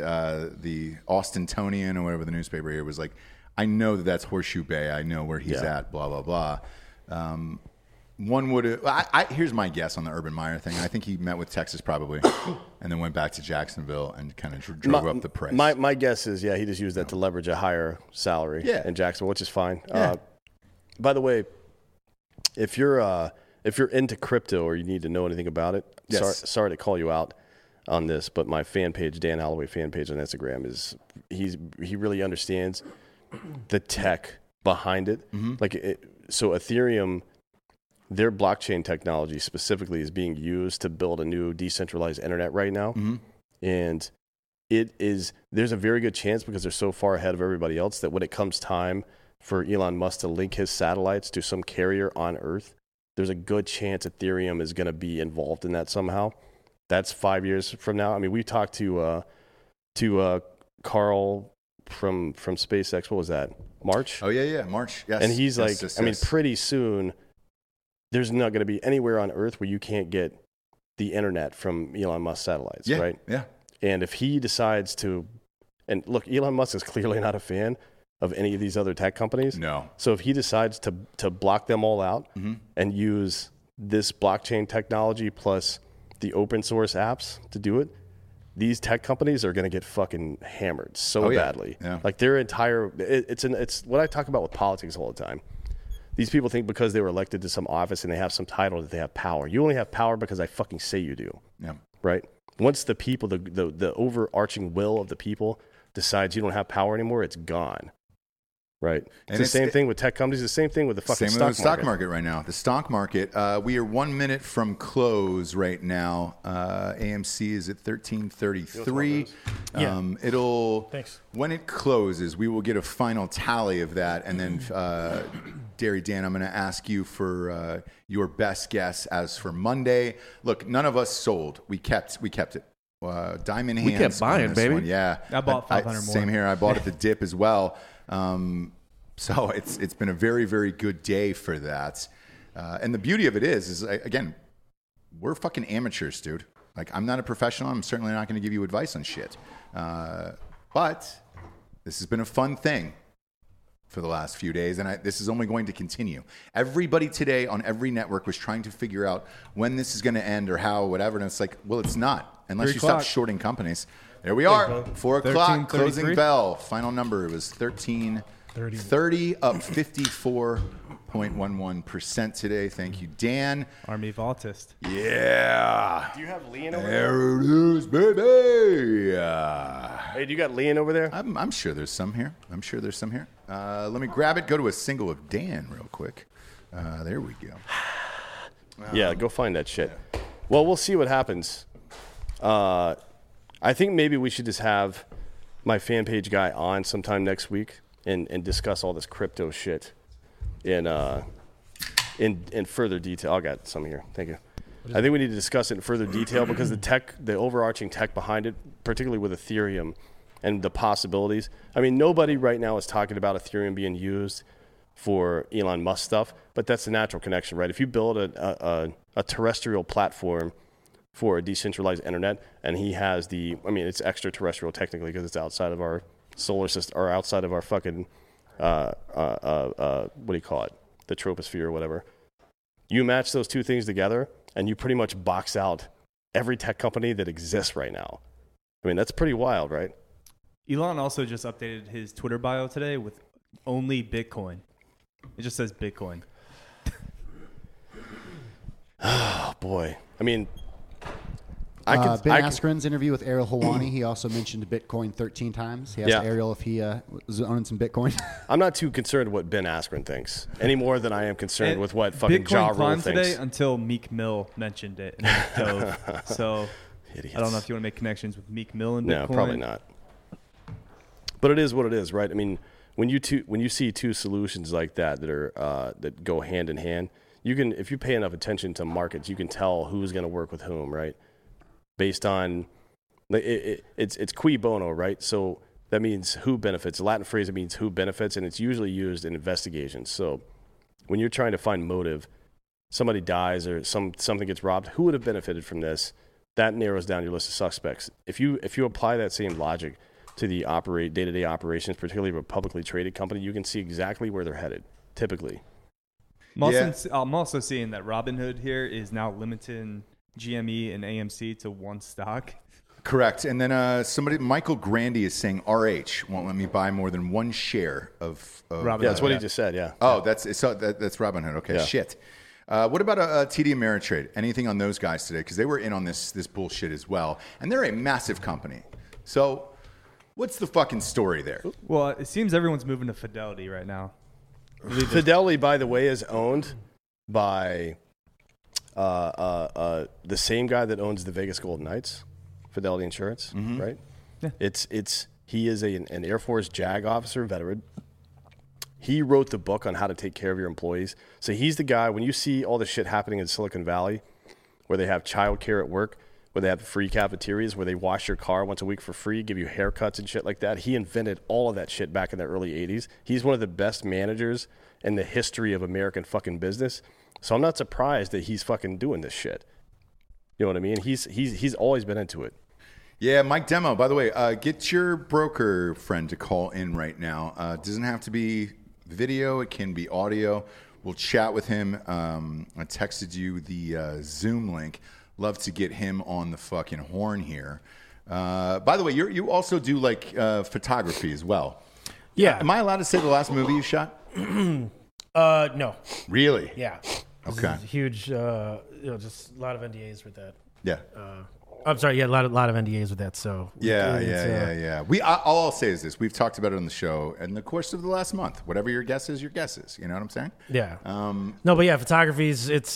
the Austintonian or whatever the newspaper here was like, I know that's Horseshoe Bay. I know where he's at, blah, blah, blah. One would here's my guess on the Urban Meyer thing. I think he met with Texas probably and then went back to Jacksonville and kind of drove up the price. My guess is, he just used that to leverage a higher salary in Jacksonville, which is fine. Yeah. By the way, if you're into crypto or you need to know anything about it, sorry to call you out on this, but my fan page, Dan Holloway fan page on Instagram, he really understands the tech behind it. So Ethereum, their blockchain technology specifically is being used to build a new decentralized internet right now. And there's a very good chance, because they're so far ahead of everybody else, that when it comes time for Elon Musk to link his satellites to some carrier on Earth, there's a good chance Ethereum is going to be involved in that somehow. That's 5 years from now. I mean, we talked to Carl from SpaceX. What was that? March? Oh, yeah, March. Yes. And he's yes. I mean, pretty soon, there's not going to be anywhere on Earth where you can't get the internet from Elon Musk satellites, right? Yeah. And if he decides to, and look, Elon Musk is clearly not a fan of any of these other tech companies. No. So if he decides to block them all out and use this blockchain technology plus the open source apps to do it, these tech companies are going to get fucking hammered badly. Yeah. Like their entire, it's what I talk about with politics all the time. These people think because they were elected to some office and they have some title that they have power. You only have power because I fucking say you do. Yeah. Right? Once the people, the overarching will of the people decides you don't have power anymore, it's gone. Right. It's the same thing with tech companies. The same thing with the fucking stock market right now. The stock market, we are 1 minute from close right now. AMC is at 1333. Thanks. When it closes, we will get a final tally of that. And then, Dan, I'm going to ask you for your best guess as for Monday. Look, none of us sold. We kept it. Diamond hands. We kept buying, baby. One. Yeah. I bought 500 more. Same here. I bought at the dip as well. So it's been a very, very good day for that. And the beauty of it is again, we're fucking amateurs, dude. Like, I'm not a professional. I'm certainly not going to give you advice on shit. But this has been a fun thing for the last few days, and this is only going to continue. Everybody today on every network was trying to figure out when this is going to end or how, or whatever, and it's like, well, it's not, unless you stop shorting companies. There we are, 4 o'clock, closing bell. Final number was 1330, up 54.11% today. Thank you, Dan. Army Vaultist. Yeah. Do you have Lean over there? There it is, baby. Hey, do you got Lean over there? I'm sure there's some here. Let me grab it. Go to a single of Dan real quick. There we go. Yeah, go find that shit. Yeah. Well, we'll see what happens. I think maybe we should just have my fan page guy on sometime next week and discuss all this crypto shit in further detail. I got some here. Thank you. I think we need to discuss it in further detail because the overarching tech behind it, particularly with Ethereum and the possibilities. I mean, nobody right now is talking about Ethereum being used for Elon Musk stuff, but that's the natural connection, right? If you build a terrestrial platform for a decentralized internet, and he has it's extraterrestrial technically because it's outside of our solar system or outside of our fucking what do you call it? The troposphere or whatever. You match those two things together, and you pretty much box out every tech company that exists right now. I mean, that's pretty wild, right? Elon also just updated his Twitter bio today with only Bitcoin. It just says Bitcoin. Oh, boy. I mean, Ben Askren's interview with Ariel Helwani, he also mentioned Bitcoin 13 times. He asked Ariel if he was owning some Bitcoin. I'm not too concerned what Ben Askren thinks any more than I am concerned with what fucking Bitcoin Ja Rule climbed thinks. today until Meek Mill mentioned it. And it dove. So Idiots. I don't know if you want to make connections with Meek Mill and Bitcoin. No, probably not. But it is what it is, right? I mean, when you see two solutions like that are that go hand in hand, you can, if you pay enough attention to markets, you can tell who's going to work with whom, right? Based on it's cui bono, right? So that means who benefits. A Latin phrase that means who benefits, and it's usually used in investigations. So when you're trying to find motive, somebody dies or something gets robbed, who would have benefited from this? That narrows down your list of suspects. If you apply that same logic to the day-to-day operations, particularly of a publicly traded company, you can see exactly where they're headed, typically. I'm also seeing that Robinhood here is now limiting GME and AMC to one stock. Correct. And then Michael Grandy is saying RH won't let me buy more than one share of Robinhood. Yeah, that's what he just said, yeah. Oh, that's Robinhood. Okay, Yeah. shit. What about TD Ameritrade? Anything on those guys today? Because they were in on this bullshit as well. And they're a massive company. So what's the fucking story there? Well, it seems everyone's moving to Fidelity right now. Fidelity, by the way, is owned by the same guy that owns the Vegas Golden Knights, Fidelity Insurance, right? Yeah. He is an Air Force JAG officer, veteran. He wrote the book on how to take care of your employees. So he's the guy, when you see all the shit happening in Silicon Valley, where they have childcare at work, where they have free cafeterias, where they wash your car once a week for free, give you haircuts and shit like that. He invented all of that shit back in the early 80s. He's one of the best managers in the history of American fucking business. So I'm not surprised that he's fucking doing this shit. You know what I mean? He's always been into it. Yeah, Mike Demo, by the way, get your broker friend to call in right now. It doesn't have to be video. It can be audio. We'll chat with him. I texted you the Zoom link. Love to get him on the fucking horn here. By the way, you also do like photography as well. Yeah. Am I allowed to say the last movie you shot? No. Really? Yeah. Okay. Huge, just a lot of NDAs with that. Yeah. I'm sorry. Yeah, a lot of NDAs with that. So Yeah. All I'll say is this: we've talked about it on the show in the course of the last month. Whatever your guess is, your guess is. You know what I'm saying? Yeah. No, but yeah, photography is it's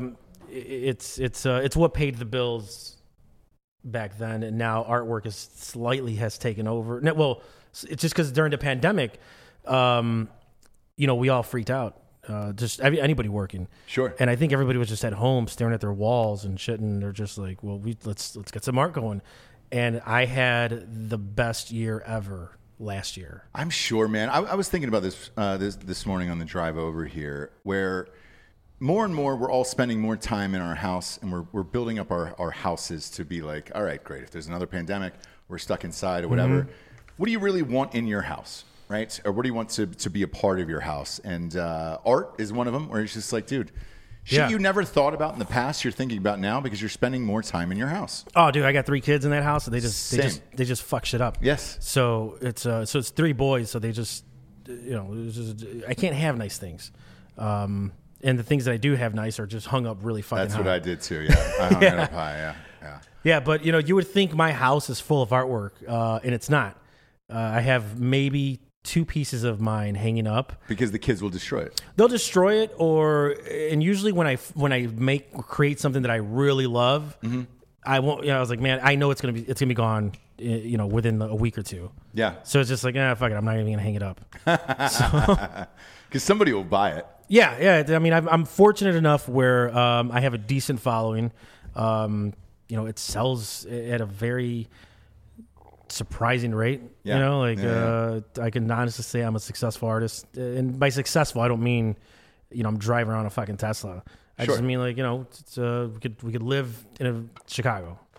what paid the bills back then, and now artwork has taken over. Well, it's just because during the pandemic, we all freaked out. Just anybody working, sure. And I think everybody was just at home staring at their walls and shit, and they're just like, "Well, let's get some art going." And I had the best year ever last year. I'm sure, man. I was thinking about this morning on the drive over here, where more and more we're all spending more time in our house, and we're building up our houses to be like, all right, great. If there's another pandemic, we're stuck inside or whatever. Mm-hmm. What do you really want in your house? Right? Or what do you want to be a part of your house? And art is one of them, where it's just like, dude, shit you never thought about in the past, you're thinking about now because you're spending more time in your house. Oh, dude, I got 3 kids in that house, and they just fuck shit up. Yes. So it's 3 boys, so they just I can't have nice things. And the things that I do have nice are just hung up really fucking That's high. what I did too, yeah. I hung it up high, yeah. Yeah, but you would think my house is full of artwork, and it's not. I have maybe 2 pieces of mine hanging up because the kids will destroy it. They'll destroy it, and usually when I create something that I really love, mm-hmm. I won't. I was like, man, I know it's gonna be gone, within a week or 2. Yeah. So it's just like, fuck it, I'm not even gonna hang it up. Because somebody will buy it. Yeah. I mean, I'm fortunate enough where I have a decent following. It sells at a very surprising rate. Yeah. I can honestly say I'm a successful artist, and by successful I don't mean I'm driving around a fucking Tesla. I just mean it's, we could live in Chicago.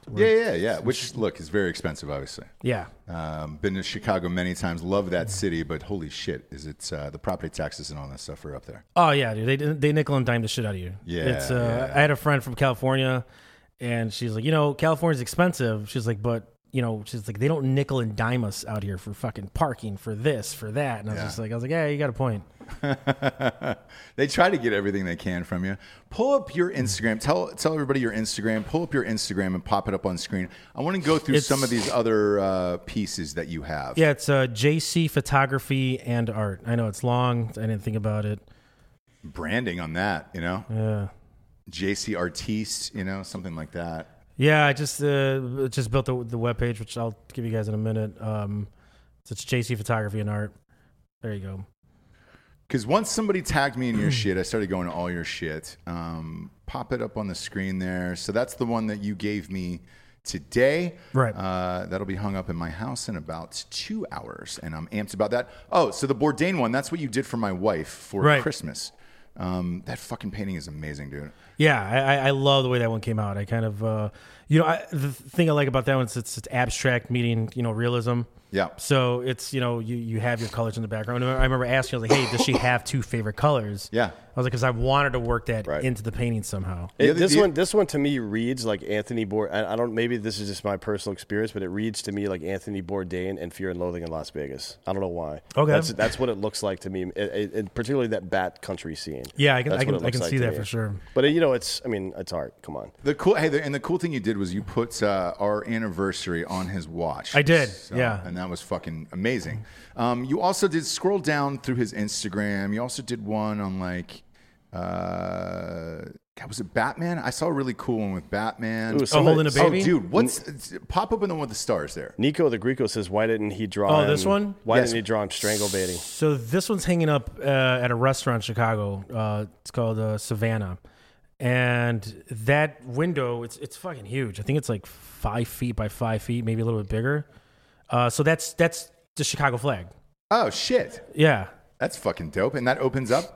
Yeah. Which, look, is very expensive, obviously. Yeah. Been to Chicago many times. Love that city, but holy shit, is it the property taxes and all that stuff are up there. Oh yeah, dude. They nickel and dime the shit out of you. Yeah, It's yeah. I had a friend from California, and she's like, California's expensive. She's like, but she's like, they don't nickel and dime us out here for fucking parking, for this, for that. And I was like, yeah, you got a point. They try to get everything they can from you. Pull up your Instagram. Tell everybody your Instagram. Pull up your Instagram and pop it up on screen. I want to go through some of these other pieces that you have. Yeah, it's JC Photography and Art. I know it's long. I didn't think about it. Branding on that, Yeah. JC Artiste, something like that. Yeah, I just built the webpage, which I'll give you guys in a minute. So it's JC Photography and Art. There you go. Because once somebody tagged me in your shit, I started going to all your shit. Pop it up on the screen there. So that's the one that you gave me today. Right. That'll be hung up in my house in about 2 hours, and I'm amped about that. Oh, so the Bourdain one, that's what you did for my wife for Christmas. That fucking painting is amazing, dude. Yeah, I love the way that one came out. I kind of, the thing I like about that one is it's abstract meeting, realism. Yeah. So it's, you have your colors in the background. I remember asking, I was like, hey, does she have two favorite colors? Yeah. I was like, because I wanted to work that into the painting somehow. This one to me reads like Anthony Bourdain. I don't. Maybe this is just my personal experience, but it reads to me like Anthony Bourdain and Fear and Loathing in Las Vegas. I don't know why. Okay. That's what it looks like to me, and particularly that Bat Country scene. Yeah, I can see that for sure. But it's art. Come on. The cool thing you did was you put our anniversary on his watch. I did. And that was fucking amazing. You also did scroll down through his Instagram. You also did one on like. Was it Batman? I saw a really cool one with Batman. Holding a baby? Oh, dude, pop up in the one with the stars there. Nico the Greco says, why didn't he draw this one? Why didn't he draw him strangle baiting? So this one's hanging up at a restaurant in Chicago. It's called Savannah. And that window, it's fucking huge. I think it's like 5 feet by 5 feet, maybe a little bit bigger. So that's the Chicago flag. Oh, shit. Yeah. That's fucking dope. And that opens up?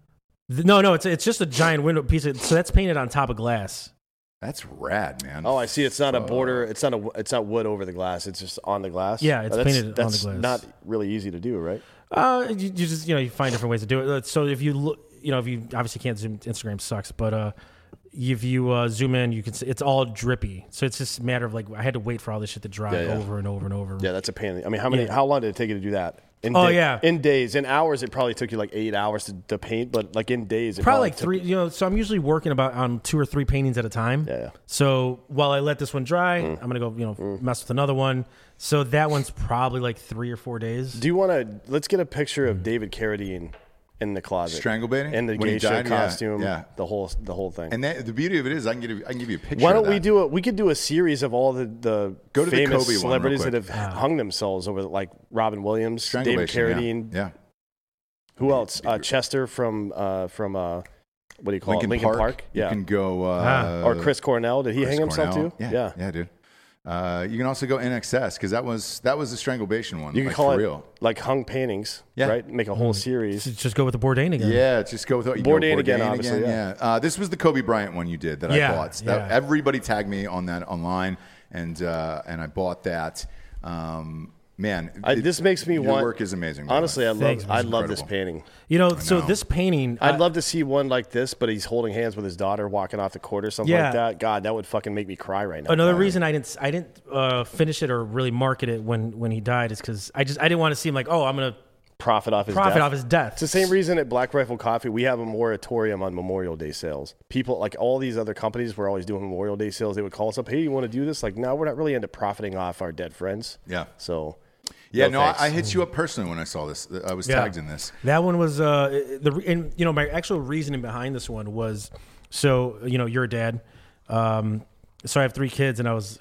No, it's just a giant window piece. So that's painted on top of glass. That's rad, man. Oh, I see. It's not a border. It's not wood over the glass. It's just on the glass. Yeah, it's painted on the glass. That's not really easy to do, right? You just you find different ways to do it. So if you look, if you obviously can't zoom, Instagram sucks, but if you zoom in, you can see it's all drippy. So it's just a matter of like I had to wait for all this shit to dry over and over and over. Yeah, that's a pain. I mean, how long did it take you to do that? In days. In hours, it probably took you like 8 hours to paint, but like in days, it probably like 3. So I'm usually working on 2 or 3 paintings at a time. Yeah. So while I let this one dry, I'm gonna go mess with another one. So that one's probably like 3 or 4 days. Do you want to? Let's get a picture of David Carradine in the closet, strangle baiting, and the geisha costume, the whole thing. And the beauty of it is, I can give you a picture. Why don't we could do a series of all the go to famous the Kobe celebrities that have hung themselves over, like Robin Williams, David Carradine. Yeah. Who else? Chester from what do you call Lincoln Park? Yeah. You can go or Chris Cornell. Did he hang himself too? Yeah, dude. You can also go NXS because that was the strangulation one. You can call it like hung paintings, right? Make a whole series. Just go with the Bourdain again. Yeah, just go with Bourdain again. Obviously, yeah. This was the Kobe Bryant one you did that I bought. Everybody tagged me on that online, and I bought that. Man, this makes me your work is amazing. Honestly, I love this painting. So this painting, I'd love to see one like this, but he's holding hands with his daughter walking off the court or something like that. God, that would fucking make me cry right now. Another reason I didn't finish it or really market it when he died is because I didn't want to seem like, I'm gonna profit off his death. It's the same reason at Black Rifle Coffee we have a moratorium on Memorial Day sales. People like all these other companies were always doing Memorial Day sales. They would call us up, hey, you want to do this? Like, no, we're not really into profiting off our dead friends. Yeah. So. Yeah, I hit you up personally when I saw this. I was tagged in this. That one was my actual reasoning behind this one was you're a dad, so I have 3 kids, and I was.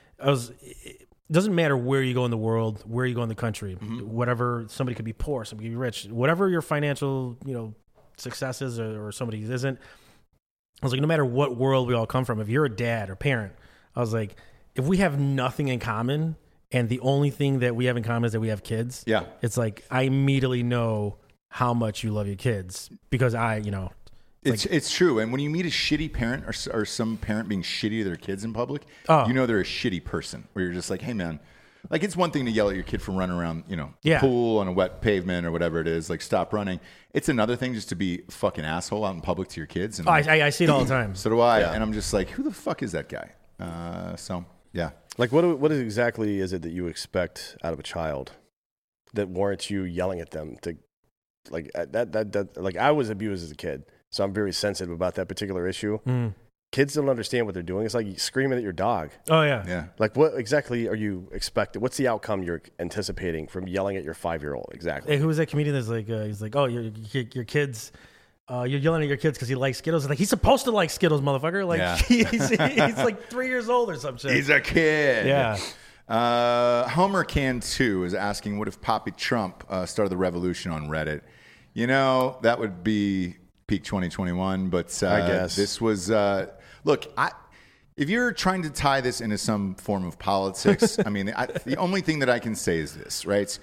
It doesn't matter where you go in the world, where you go in the country, whatever. Somebody could be poor, somebody could be rich, whatever your financial success is, or somebody isn't. I was like, no matter what world we all come from, if you're a dad or parent, I was like, if we have nothing in common. And the only thing that we have in common is that we have kids. Yeah. It's like I immediately know how much you love your kids because It's true. And when you meet a shitty parent or some parent being shitty to their kids in public, you know they're a shitty person. Where you're just like, hey man, like it's one thing to yell at your kid for running around, pool on a wet pavement or whatever it is, like stop running. It's another thing just to be a fucking asshole out in public to your kids. And I see it all the time. So do I. Yeah. And I'm just like, who the fuck is that guy? So yeah. Like what exactly is it that you expect out of a child that warrants you yelling at them to, like that like I was abused as a kid. So I'm very sensitive about that particular issue. Kids don't understand what they're doing. It's like screaming at your dog. Oh, yeah. Yeah. Like, what exactly are you expecting? What's the outcome you're anticipating from yelling at your 5-year-old? Exactly. Hey, who was that comedian that's like, he's like, oh, your kids, you're yelling at your kids because he likes Skittles. It's like, he's supposed to like Skittles, motherfucker. Like, he's like 3 years old or some shit. He's a kid. Yeah. Homer Can 2 is asking, what if Poppy Trump started the revolution on Reddit? You know, that would be peak 2021, but I guess this was look. If you're trying to tie this into some form of politics, I mean, the only thing that I can say is this, right?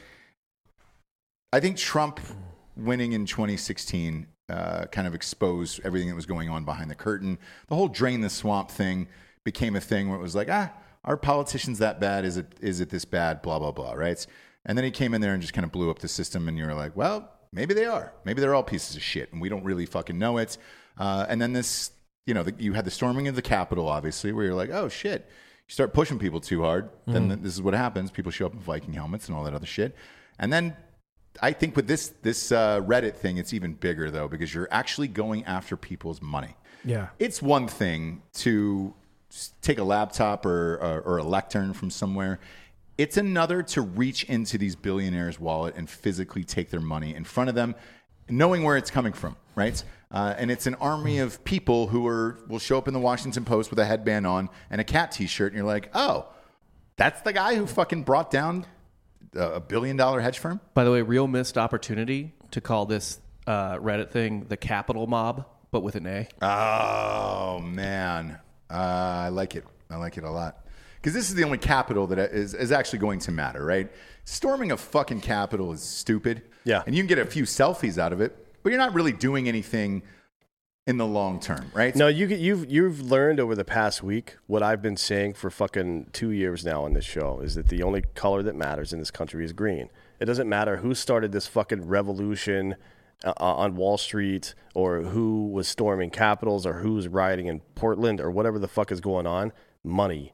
I think Trump winning in 2016 kind of exposed everything that was going on behind the curtain. The whole drain the swamp thing became a thing where it was like, are politicians that bad? Is it this bad? Blah blah blah, right? And then he came in there and just kind of blew up the system, and you're like, well. Maybe they are. Maybe they're all pieces of shit, and we don't really fucking know it. And then this, you had the storming of the Capitol, obviously, where you're like, oh, shit. You start pushing people too hard, then this is what happens. People show up in Viking helmets and all that other shit. And then I think with this Reddit thing, it's even bigger, though, because you're actually going after people's money. Yeah. It's one thing to take a laptop or a lectern from somewhere. It's another to reach into these billionaires' wallet and physically take their money in front of them, knowing where it's coming from, right? And it's an army of people who will show up in the Washington Post with a headband on and a cat T-shirt, and you're like, oh, that's the guy who fucking brought down a $1 billion hedge firm? By the way, real missed opportunity to call this Reddit thing the Capital Mob, but with an A. Oh, man. I like it. I like it a lot. Because this is the only Capitol that is actually going to matter, right? Storming a fucking Capitol is stupid. Yeah. And you can get a few selfies out of it, but you're not really doing anything in the long term, right? No, you've learned over the past week what I've been saying for fucking 2 years now on this show is that the only color that matters in this country is green. It doesn't matter who started this fucking revolution on Wall Street or who was storming capitals or who's rioting in Portland or whatever the fuck is going on. Money.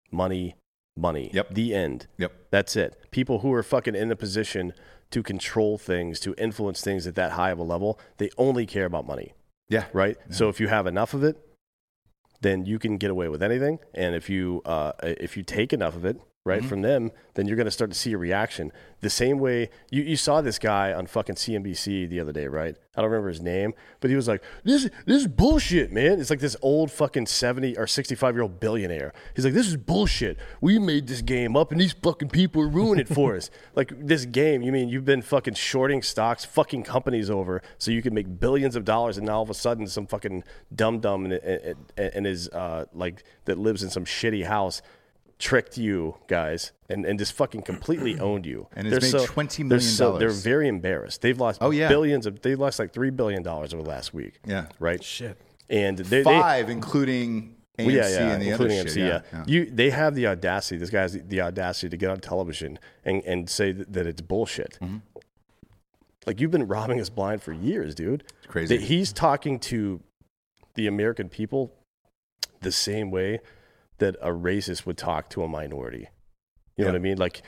Yep. The end. Yep. That's it. People who are fucking in a position to control things, to influence things at that high of a level, they only care about money. Yeah. Right? Yeah. So if you have enough of it, then you can get away with anything. And if you take enough of it, right, from them, then you're going to start to see a reaction. The same way you saw this guy on fucking CNBC the other day, right? I don't remember his name, but he was like, this is bullshit, man. It's like this old fucking 70 or 65-year-old billionaire. He's like, this is bullshit. We made this game up and these fucking people are ruining it for us. Like this game, you mean you've been fucking shorting stocks, fucking companies over so you can make billions of dollars, and now all of a sudden some fucking dum-dum and is like that lives in some shitty house tricked you guys and just fucking completely owned you. And it's made $20 million. They're very embarrassed. They've lost billions they've lost like $3 billion over the last week. Yeah. Right? Shit. And Five, including AMC and the including other AMC, shit. Yeah. They have the audacity, this guy has the audacity to get on television and say that it's bullshit. Mm-hmm. Like you've been robbing us blind for years, dude. It's crazy. That he's talking to the American people the same way that a racist would talk to a minority. You know what I mean? Like,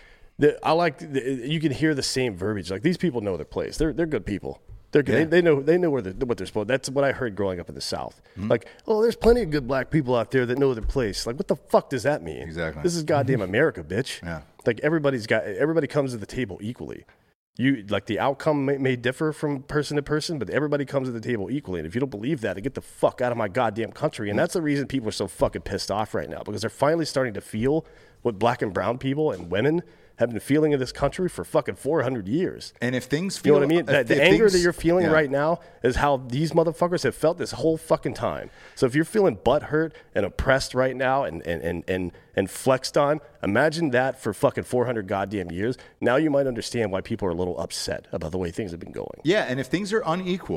you can hear the same verbiage. Like these people know their place. They're good people. They're good. Yeah. They know what they're supposed. That's what I heard growing up in the South. Mm-hmm. Like, oh, there's plenty of good black people out there that know their place. Like, what the fuck does that mean? Exactly. This is goddamn America, bitch. Yeah. Like everybody comes to the table equally. You like the outcome may differ from person to person, but everybody comes to the table equally. And if you don't believe that, then get the fuck out of my goddamn country. And that's the reason people are so fucking pissed off right now, because they're finally starting to feel what black and brown people and women have been feeling in this country for fucking 400 years. And if things feel... You know what I mean? The anger that you're feeling right now is how these motherfuckers have felt this whole fucking time. So if you're feeling butthurt and oppressed right now and flexed on, imagine that for fucking 400 goddamn years. Now you might understand why people are a little upset about the way things have been going. Yeah, and if things are unequal,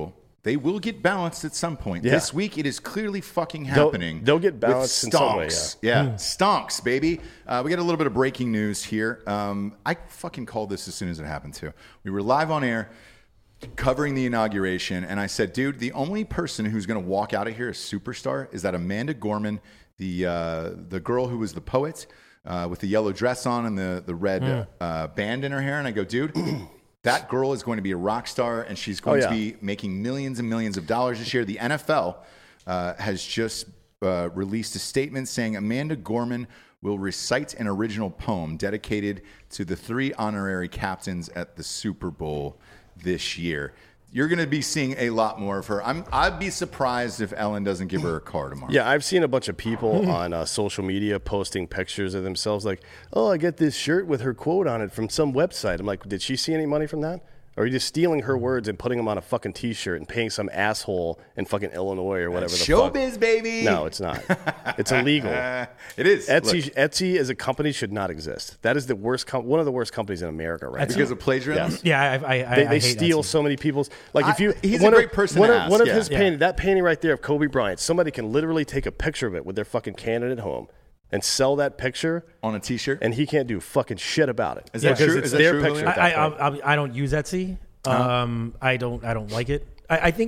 They will get balanced at some point. Yeah. This week, it is clearly fucking happening. They'll get balanced in some way. Yeah, stonks, baby. We got a little bit of breaking news here. I fucking called this as soon as it happened, too. We were live on air covering the inauguration, and I said, dude, the only person who's going to walk out of here as superstar is that Amanda Gorman, the girl who was the poet with the yellow dress on and the red band in her hair. And I go, dude... That girl is going to be a rock star, and she's going to be making millions and millions of dollars this year. The NFL has just released a statement saying Amanda Gorman will recite an original poem dedicated to the 3 honorary captains at the Super Bowl this year. You're going to be seeing a lot more of her. I'd be surprised if Ellen doesn't give her a car tomorrow. Yeah, I've seen a bunch of people on social media posting pictures of themselves like, oh, I get this shirt with her quote on it from some website. I'm like, did she see any money from that? Or are you just stealing her words and putting them on a fucking T-shirt and paying some asshole in fucking Illinois or whatever the fuck? Showbiz, baby. No, it's not. It's illegal. It is. Etsy as a company should not exist. That is the worst. One of the worst companies in America right now. Because of plagiarism? Yes. Yeah, They hate steal Etsy. so many people's. Like if you, he's a great person to ask, one of his painting, that painting right there of Kobe Bryant. Somebody can literally take a picture of it with their fucking Canon at home and sell that picture on a T-shirt, and he can't do fucking shit about it. Is that true? It's Is that their true, picture. I don't use Etsy. I don't like it. I think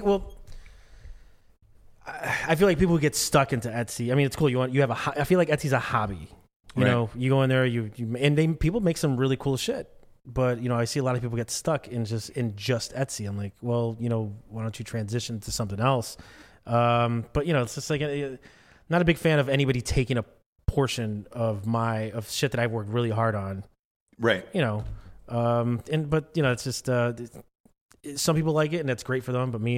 I feel like people get stuck into Etsy. I mean, it's cool. I feel like Etsy's a hobby. You know, you go in there, people make some really cool shit. But I see a lot of people get stuck in just Etsy. I'm like, well, why don't you transition to something else? But it's just like not a big fan of anybody taking a portion of shit that I've worked really hard on. Right. It's just some people like it and that's great for them, but me,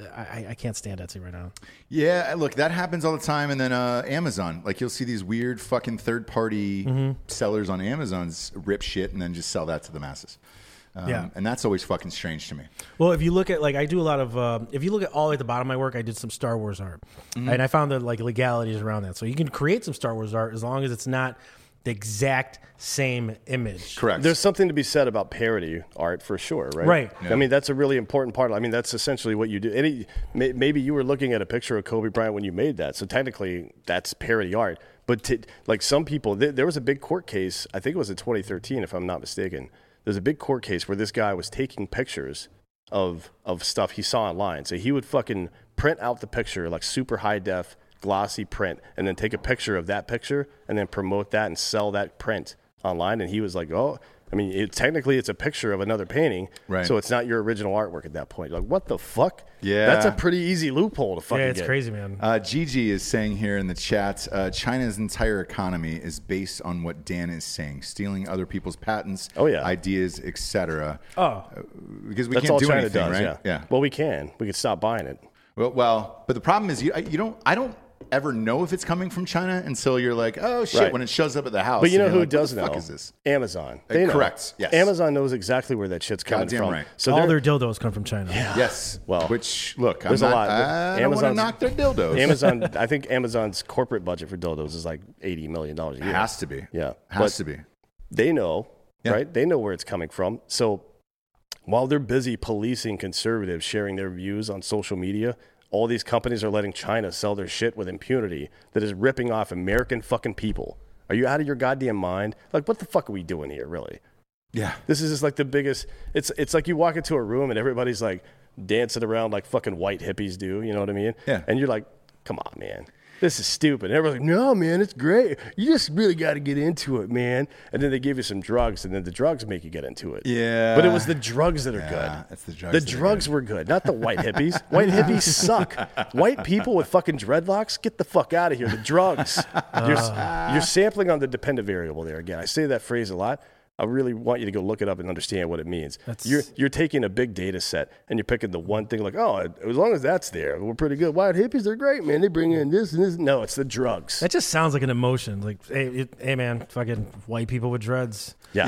I can't stand Etsy right now. Yeah, look, that happens all the time. And then Amazon, like you'll see these weird fucking third-party sellers on Amazon's rip shit and then just sell that to the masses. And that's always fucking strange to me. Well, if you look at I do a lot of if you look at all at the bottom of my work, I did some Star Wars art, and I found the legalities around that. So you can create some Star Wars art as long as it's not the exact same image. Correct. There's something to be said about parody art for sure, right? Right. Yeah. I mean, that's a really important part. I mean, that's essentially what you do. Maybe you were looking at a picture of Kobe Bryant when you made that, so technically that's parody art. But some people, there was a big court case, I think it was in 2013, if I'm not mistaken. There's a big court case where this guy was taking pictures of stuff he saw online. So he would fucking print out the picture, like super high def, glossy print, and then take a picture of that picture and then promote that and sell that print online. And he was like, oh, I mean, technically it's a picture of another painting, right? So it's not your original artwork at that point. You're like, what the fuck? Yeah. That's a pretty easy loophole to fucking get. Yeah, it's crazy, man. Gigi is saying here in the chat, China's entire economy is based on what Dan is saying, stealing other people's patents, ideas, etc. Because we That's can't all do China anything, does, right? Yeah. Well, we can stop buying it. Well, but the problem is I don't ever know if it's coming from China until you're like, oh shit, Right. when it shows up at the house. But you know and who you're like, does what the know? fuck is this? Amazon. They know. Correct. Yes. Amazon knows exactly where that shit's coming Goddamn from. right. So all their dildos come from China. Yeah. Yes. Well, which look, there's a lot. I don't want to knock their dildos. Amazon. I think Amazon's corporate budget for dildos is like $80 million a year. Has to be. Yeah. Has to be. They know, Yeah. right? They know where it's coming from. So while they're busy policing conservatives sharing their views on social media, all these companies are letting China sell their shit with impunity that is ripping off American fucking people. Are you out of your goddamn mind? Like, what the fuck are we doing here, really? Yeah. This is just like the biggest. It's like you walk into a room and everybody's like dancing around like fucking white hippies do. You know what I mean? Yeah. And you're like, come on, man. This is stupid. And everyone's like, no, man, it's great. You just really got to get into it, man. And then they give you some drugs, and then the drugs make you get into it. Yeah. But it was the drugs that are good. It's the drugs. The drugs were good, not the white hippies. White hippies suck. White people with fucking dreadlocks, get the fuck out of here. The drugs. You're sampling on the dependent variable there again. I say that phrase a lot. I really want you to go look it up and understand what it means. You're taking a big data set and you're picking the one thing like, oh, as long as that's there, we're pretty good. White hippies are great, man. They bring in this and this. No, it's the drugs. That just sounds like an emotion. Like, hey man, fucking white people with dreads. Yeah.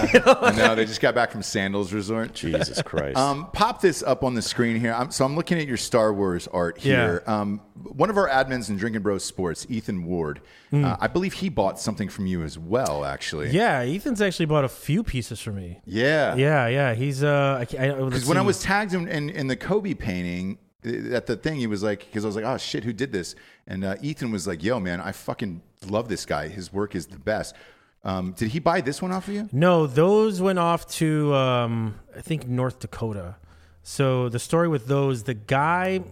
I know. They just got back from Sandals Resort. Jesus Christ. Pop this up on the screen here. I'm looking at your Star Wars art here. Yeah. One of our admins in Drinking Bros Sports, Ethan Ward, I believe he bought something from you as well, actually. Yeah, Ethan's actually bought a few pieces for me. Yeah. Yeah. He's because when I was tagged in the Kobe painting, at the thing, he was like, because I was like, oh shit, who did this? And Ethan was like, yo, man, I fucking love this guy. His work is the best. Did he buy this one off of you? No, those went off to I think North Dakota. So the story with those, the guy,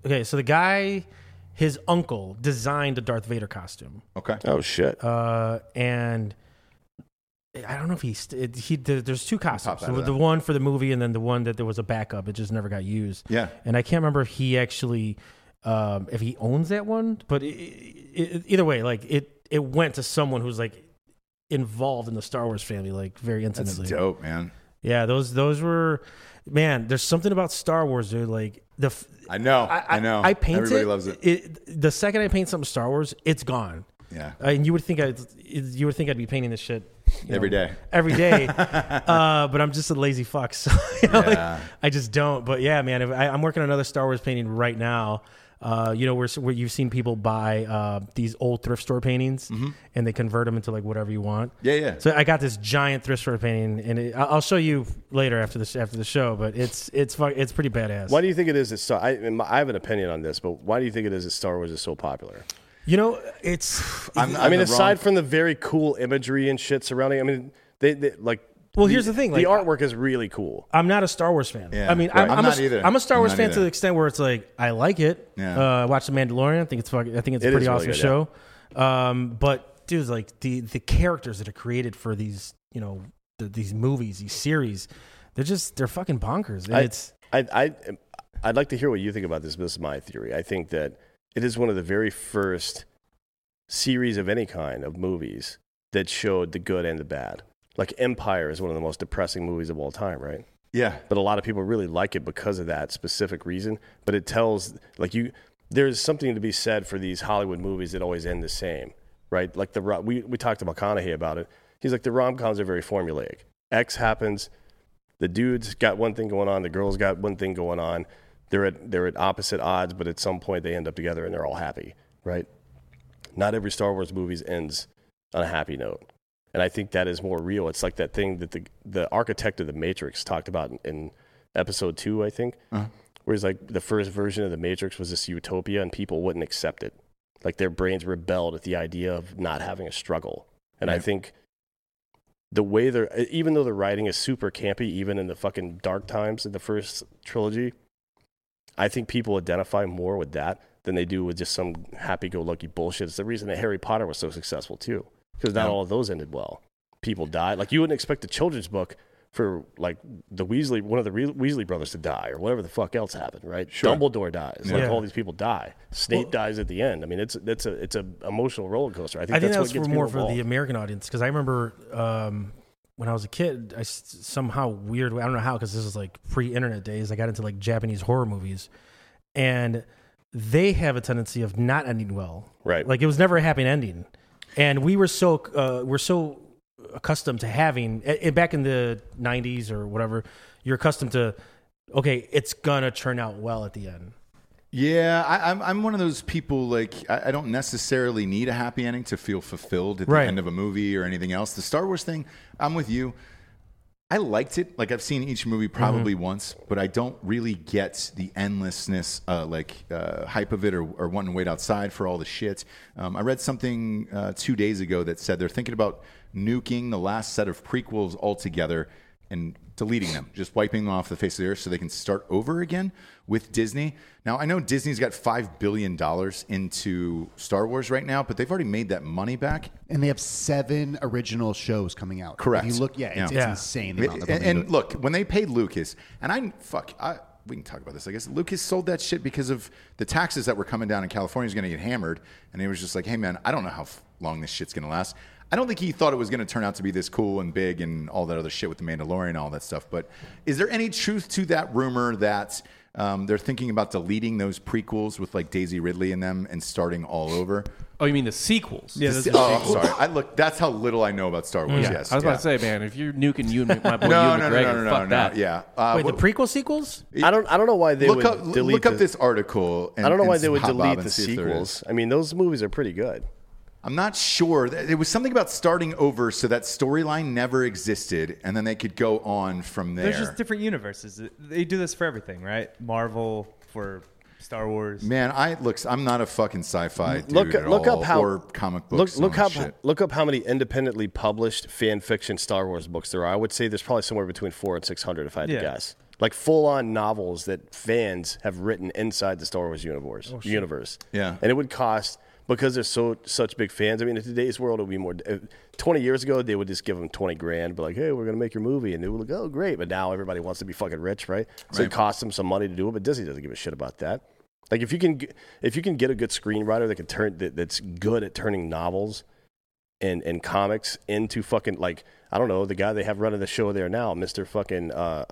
his uncle designed a Darth Vader costume. Okay. Oh shit. And I don't know if there's two costumes. So out of the that. one for the movie and then the one that there was a backup. It just never got used. Yeah. And I can't remember if he actually, if he owns that one, but either way, like it went to someone who's like involved in the Star Wars family, like very intimately. That's dope, man. Yeah, those were, man. There's something about Star Wars, dude. Like I know. I paint Everybody it. loves it. The second I paint something Star Wars, it's gone. Yeah. And you would think I'd be painting this shit every day. But I'm just a lazy fuck. So like, I just don't. But yeah, man, I'm working on another Star Wars painting right now. Where you've seen people buy these old thrift store paintings and they convert them into like whatever you want. Yeah. So I got this giant thrift store painting, and I'll show you later after the show. But it's pretty badass. Why do you think it is that I have an opinion on this, but why do you think it is that Star Wars is so popular? Aside from the very cool imagery and shit surrounding, I mean, they like. Well, here's the thing: the artwork is really cool. I'm not a Star Wars fan. Yeah, I mean, right. I'm not either. I'm a Star Wars fan either. to the extent where it's like I like it. Yeah. I watched The Mandalorian. I think it's a pretty really awesome good, show. But dude, like the characters that are created for these, these movies, these series, they're fucking bonkers. And I'd like to hear what you think about this. This is my theory. I think that it is one of the very first series of any kind of movies that showed the good and the bad. Like Empire is one of the most depressing movies of all time, right? Yeah. But a lot of people really like it because of that specific reason. But it tells, there's something to be said for these Hollywood movies that always end the same, right? Like we talked to McConaughey about it. He's like, the rom-coms are very formulaic. X happens, the dude's got one thing going on, the girl's got one thing going on. They're at opposite odds, but at some point they end up together and they're all happy, right? Not every Star Wars movie ends on a happy note. And I think that is more real. It's like that thing that the architect of the Matrix talked about in episode 2, I think, where he's like, the first version of the Matrix was this utopia and people wouldn't accept it. Like their brains rebelled at the idea of not having a struggle. And I think the way even though the writing is super campy, even in the fucking dark times in the first trilogy, I think people identify more with that than they do with just some happy-go-lucky bullshit. It's the reason that Harry Potter was so successful too. Because not all of those ended well. People died. Like you wouldn't expect a children's book for like one of the Weasley brothers to die or whatever the fuck else happened, right? Sure. Dumbledore dies. Yeah. Like all these people die. Snape dies at the end. I mean, it's a emotional roller coaster. I think that's what gets more people for the involved. American audience because I remember when I was a kid, I somehow weird. I don't know how because this is like pre-internet days. I got into like Japanese horror movies, and they have a tendency of not ending well. Right. Like it was never a happy ending. And we're so accustomed to having back in the 90s or whatever, you're accustomed to, okay, it's gonna turn out well at the end. Yeah, I'm one of those people, like, I don't necessarily need a happy ending to feel fulfilled at the end of a movie or anything else. The Star Wars thing, I'm with you. I liked it. Like, I've seen each movie probably once, but I don't really get the endlessness, hype of it or wanting to wait outside for all the shit. I read something 2 days ago that said they're thinking about nuking the last set of prequels altogether and deleting them, just wiping them off the face of the earth so they can start over again with Disney. Now, I know Disney's got $5 billion into Star Wars right now, but they've already made that money back. And they have 7 original shows coming out. Correct. If you look, it's insane. The amount And look, when they paid Lucas, and we can talk about this, I guess. Lucas sold that shit because of the taxes that were coming down in California was going to get hammered. And he was just like, hey, man, I don't know how long this shit's going to last. I don't think he thought it was going to turn out to be this cool and big and all that other shit with the Mandalorian and all that stuff. But is there any truth to that rumor that they're thinking about deleting those prequels with like Daisy Ridley in them and starting all over? Oh, you mean the sequels? Yeah, I'm sorry. That's how little I know about Star Wars. Yeah. Yes, I was about to say, man, if you're nuking you and my boy no, Ewan McGregor, fuck that. Yeah. Wait, the prequel sequels? I don't know why they would delete. Look up this article. And, I don't know why they would hop delete Bob and the see if there is. sequels. I mean, those movies are pretty good. I'm not sure. It was something about starting over so that storyline never existed, and then they could go on from there. There's just different universes. They do this for everything, right? Marvel for Star Wars. Man, I'm not a fucking sci-fi dude Look at up all, how or comic books. Look up how many independently published fan fiction Star Wars books there are. I would say there's probably somewhere between 400 and 600 if I had to guess. Like full-on novels that fans have written inside the Star Wars universe. Yeah, and it would cost, because they're such big fans. I mean, in today's world, it would be more. 20 years ago, they would just give them $20,000, be like, "Hey, we're gonna make your movie," and they would like, "Oh, great!" But now everybody wants to be fucking rich, right? So it costs them some money to do it. But Disney doesn't give a shit about that. Like if you can get a good screenwriter that can that's good at turning novels and comics into fucking, like, I don't know, the guy they have running the show there now, Mr. fucking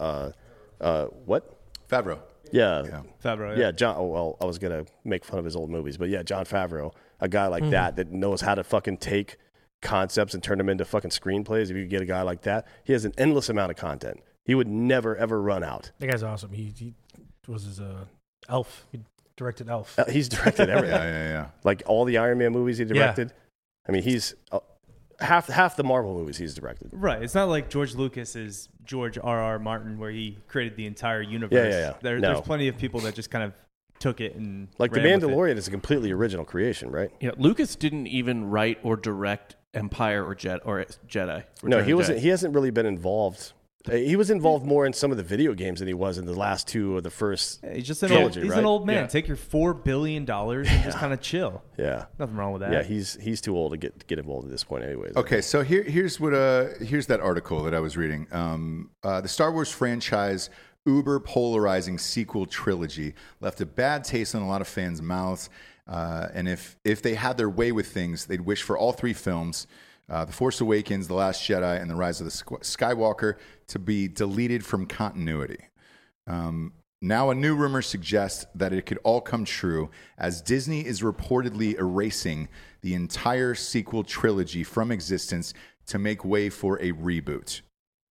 what? Favreau. Yeah. Favreau. Yeah, John. Oh, well, I was gonna make fun of his old movies, but yeah, John Favreau, a guy like that knows how to fucking take concepts and turn them into fucking screenplays. If you could get a guy like that, he has an endless amount of content. He would never ever run out. That guy's awesome. He was his Elf. He directed Elf. He's directed everything. yeah. Like all the Iron Man movies he directed. I mean, he's half the Marvel movies he's directed. Right. It's not like George Lucas is George R.R. Martin, where he created the entire universe. Yeah. There's plenty of people that just kind of took it and like The ran with Mandalorian is a completely original creation, right? Yeah, Lucas didn't even write or direct Empire or Jedi. No, he wasn't. He hasn't really been involved. He was involved more in some of the video games than he was in the last two of the first. He's just an trilogy, he's right? an old man. Yeah. Take your $4 billion and just kind of chill. Yeah, nothing wrong with that. Yeah, he's too old to get involved at this point, anyways. Okay, so here's that article that I was reading. The Star Wars franchise uber polarizing sequel trilogy left a bad taste in a lot of fans' mouths. And if they had their way with things, they'd wish for all three films, The Force Awakens, The Last Jedi, and The Rise of the Skywalker, to be deleted from continuity. Now a new rumor suggests that it could all come true, as Disney is reportedly erasing the entire sequel trilogy from existence to make way for a reboot.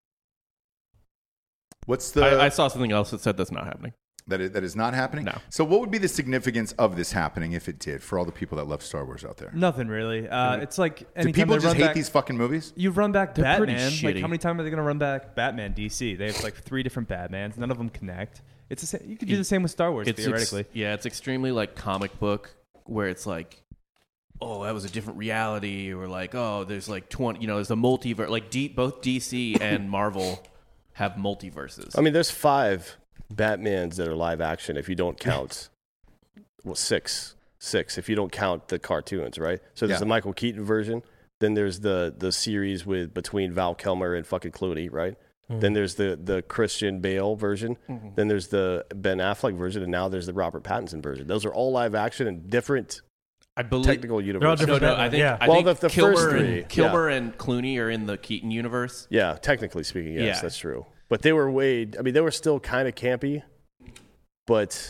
I saw something else that said that's not happening. That is not happening? No. So what would be the significance of this happening if it did, for all the people that love Star Wars out there? Nothing really. It's like Do people just hate these fucking movies? You run back They're pretty Batman. Like, shitty. how many times are they going to run back Batman DC? They have like 3 different Batmans. None of them connect. It's the same. You could do the same with Star Wars theoretically. It's extremely like comic book, where it's like, oh, that was a different reality, or like, oh, there's like 20. There's a multiverse. Like both DC and Marvel have multiverses. I mean, there's 5 Batmans that are live action if you don't count. Well, 6 if you don't count the cartoons, right? So there's the Michael Keaton version. Then there's the series between Val Kilmer and fucking Clooney, right? Mm-hmm. Then there's the Christian Bale version. Mm-hmm. Then there's the Ben Affleck version, and now there's the Robert Pattinson version. Those are all live action and different. I believe technical universe. I think the first 3, Kilmer and Clooney are in the Keaton universe. Yeah, technically speaking, yes, that's true. But they were they were still kind of campy. But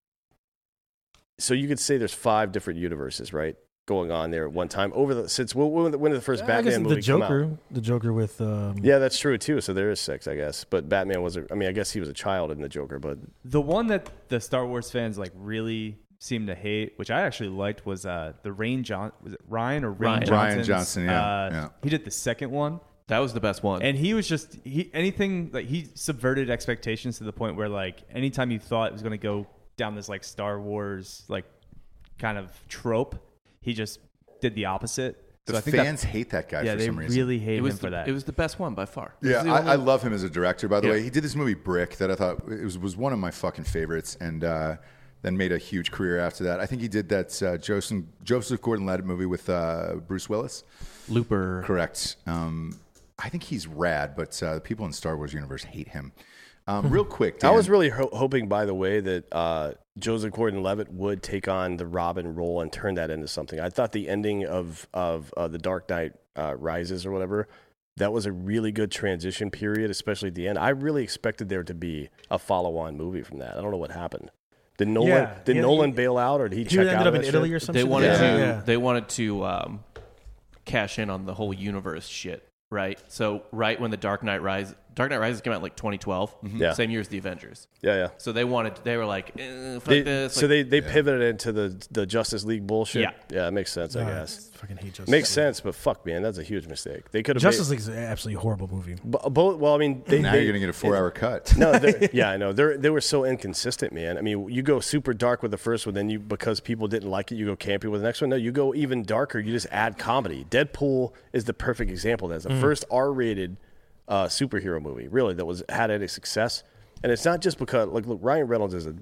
so you could say there's 5 different universes, right, going on there at one time. When did the first Batman movie come out? The Joker with yeah, that's true too. So there is 6, I guess. But Batman I guess he was a child in the Joker. But the one that the Star Wars fans like really seem to hate, which I actually liked, was the Ryan Johnson. Yeah. He did the second one. That was the best one. And he was he subverted expectations to the point where, like, anytime you thought it was going to go down this like Star Wars like kind of trope, he just did the opposite. The fans hate that guy for some reason. Yeah, they really hate him for that. It was the best one by far. Yeah, I love him as a director, by the way. He did this movie Brick that I thought was one of my fucking favorites, and then made a huge career after that. I think he did that Joseph Gordon-Levitt movie with Bruce Willis. Looper. Correct. I think he's rad, but the people in the Star Wars universe hate him. Real quick, Dan. I was really hoping, by the way, that Joseph Gordon-Levitt would take on the Robin role and turn that into something. I thought the ending of The Dark Knight Rises or whatever, that was a really good transition period, especially at the end. I really expected there to be a follow-on movie from that. I don't know what happened. Did Nolan bail out, or did he check out? Ended up in Italy or something. They wanted to cash in on the whole universe shit. Right, so right when The Dark Knight Dark Knight Rises came out in like 2012, Yeah. same year as the Avengers. Yeah. So they were like, fuck this. So Like, they pivoted into the Justice League bullshit. Yeah. Yeah, it makes sense, I guess. I fucking hate Justice Makes League. sense, but fuck, man, that's a huge mistake. They could have Justice League is an absolutely horrible movie. Both. Well, I mean, Now you're going to get a 4-hour cut. No, yeah, I know. They were so inconsistent, man. I mean, you go super dark with the first one, then because people didn't like it, you go campy with the next one. No, you go even darker. You just add comedy. Deadpool is the perfect example of that. It's the first R-rated superhero movie, really, that had any success. And it's not just because, like, look, Ryan Reynolds is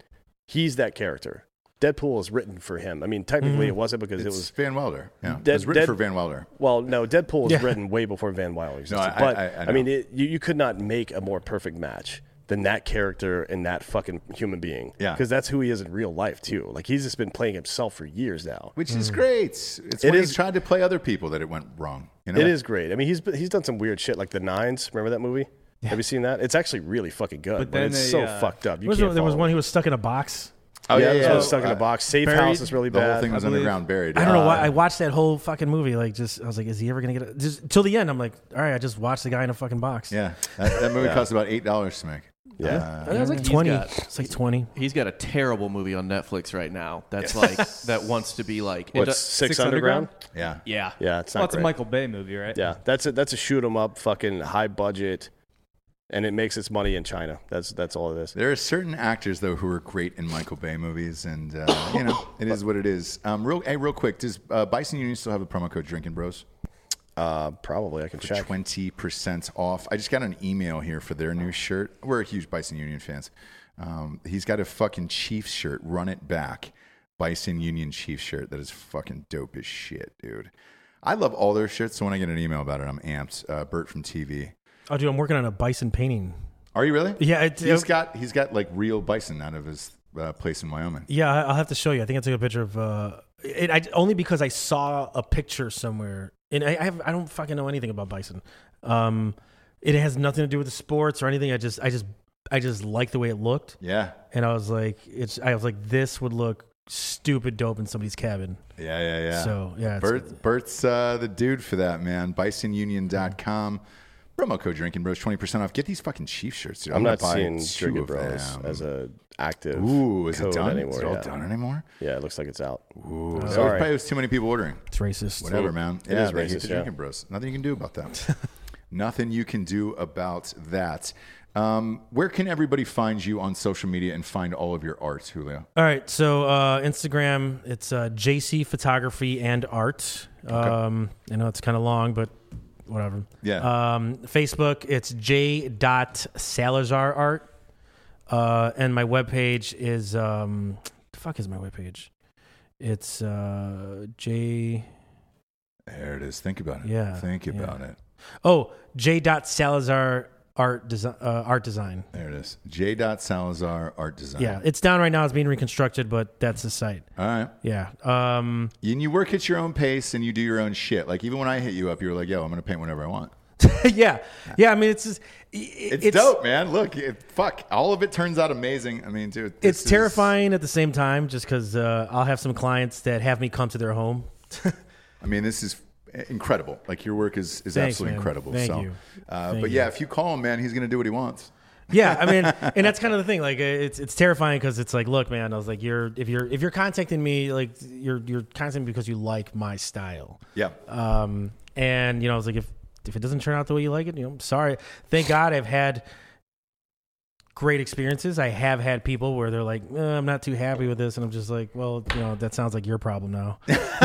he's that character. Deadpool is written for him. I mean, technically it wasn't because it was Van Wilder. Yeah, it was written for Van Wilder. Well, no, Deadpool was written way before Van Wilder existed. No, but I mean, you could not make a more perfect match than that character and that fucking human being. Yeah, because that's who he is in real life too. Like he's just been playing himself for years now, which is great. It's when he's tried to play other people that it went wrong. You know? It is great. I mean, he's done some weird shit like The Nines. Remember that movie? Yeah. Have you seen that? It's actually really fucking good, but it's so fucked up. There was one he was stuck in a box. Oh yeah, stuck in a box. Safe House is really bad. The whole thing was underground, buried. I don't know why. I watched that whole fucking movie. Like, I was like, is he ever gonna get it? Just till the end, I'm like, all right, I just watched the guy in a fucking box. Yeah, that movie cost about $8 to make. Yeah, it was like 20. It's like 20. He's got a terrible movie on Netflix right now. That's like that wants to be like what's Six Underground? Yeah. It's not. Well, it's a Michael Bay movie, right? Yeah, that's a shoot 'em up, fucking high budget. And it makes its money in China. That's all it is. There are certain actors though who are great in Michael Bay movies, and it is what it is. Real quick, does Bison Union still have the promo code Drinking Bros? Probably. I can check. 20% off. I just got an email here for their new shirt. We're huge Bison Union fans. He's got a fucking Chiefs shirt. Run it back. Bison Union Chiefs shirt. That is fucking dope as shit, dude. I love all their shirts. So when I get an email about it, I'm amped. Bert from TV. Oh, dude, I'm working on a bison painting. Are you really? Yeah, he's got like real bison out of his place in Wyoming. Yeah, I'll have to show you. I think I took a picture of it. Only because I saw a picture somewhere, and I don't fucking know anything about bison. It has nothing to do with the sports or anything. I just like the way it looked. Yeah, and I was like, this would look stupid dope in somebody's cabin. Yeah. So yeah, Bert's the dude for that, man. BisonUnion.com. Promo code Drinking Bros, 20% off. Get these fucking Chief shirts, dude. I'm not seeing Drinking Bros as a active. Ooh, is it done anymore? Is it all done anymore? Yeah, it looks like it's out. Ooh, sorry. Probably was too many people ordering. It's racist. Whatever, man. It is they racist. hate the Drinking Bros. Nothing you can do about that. Nothing you can do about that. Where can everybody find you on social media and find all of your art, Julio? All right, so Instagram, it's JC Photography and Art. Okay. I know it's kind of long, but whatever. Yeah. Facebook, it's j.salazar art. And my webpage is, the fuck is my webpage? It's J. There it is. Think about it. Yeah. Think about it. Oh, j.salazar art design. There it is. J.Salazar art design. Yeah, it's down right now. It's being reconstructed, but that's the site. All right. Yeah. And you work at your own pace and you do your own shit. Like even when I hit you up, you were like, "Yo, I'm going to paint whatever I want." Yeah. I mean, it's dope, man. Look, fuck, all of it turns out amazing. I mean, dude, it's terrifying at the same time, just because I'll have some clients that have me come to their home. I mean, this is incredible. Like your work is Thanks, absolutely man. incredible. Thank so, you. But yeah, if you call him, man, he's going to do what he wants. Yeah, I mean, and that's kind of the thing. Like, it's terrifying because it's like, look, man, I was like, if you're contacting me, like, you're contacting me because you like my style. Yeah. And I was like, if it doesn't turn out the way you like it, sorry. Thank God I've had great experiences. I have had people where they're like, I'm not too happy with this, and I'm just like, well, that sounds like your problem now.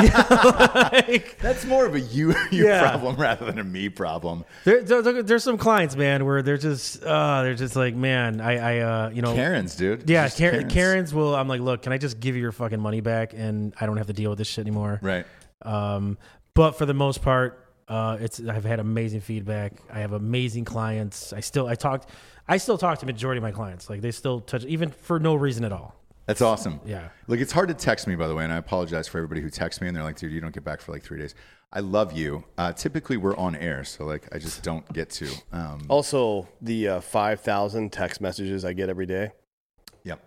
That's more of a you problem rather than a me problem. There's some clients, man, where they're just like, man, Karens, dude. Yeah, Karens will. I'm like, look, can I just give you your fucking money back, and I don't have to deal with this shit anymore. Right. But for the most part, I've had amazing feedback. I have amazing clients. I still talk to the majority of my clients. Like they still touch, even for no reason at all. That's awesome. Yeah. Look, it's hard to text me, by the way, and I apologize for everybody who texts me and they're like, dude, you don't get back for like 3 days. I love you. Typically we're on air, so like I just don't get to. Also, the 5,000 text messages I get every day. Yep.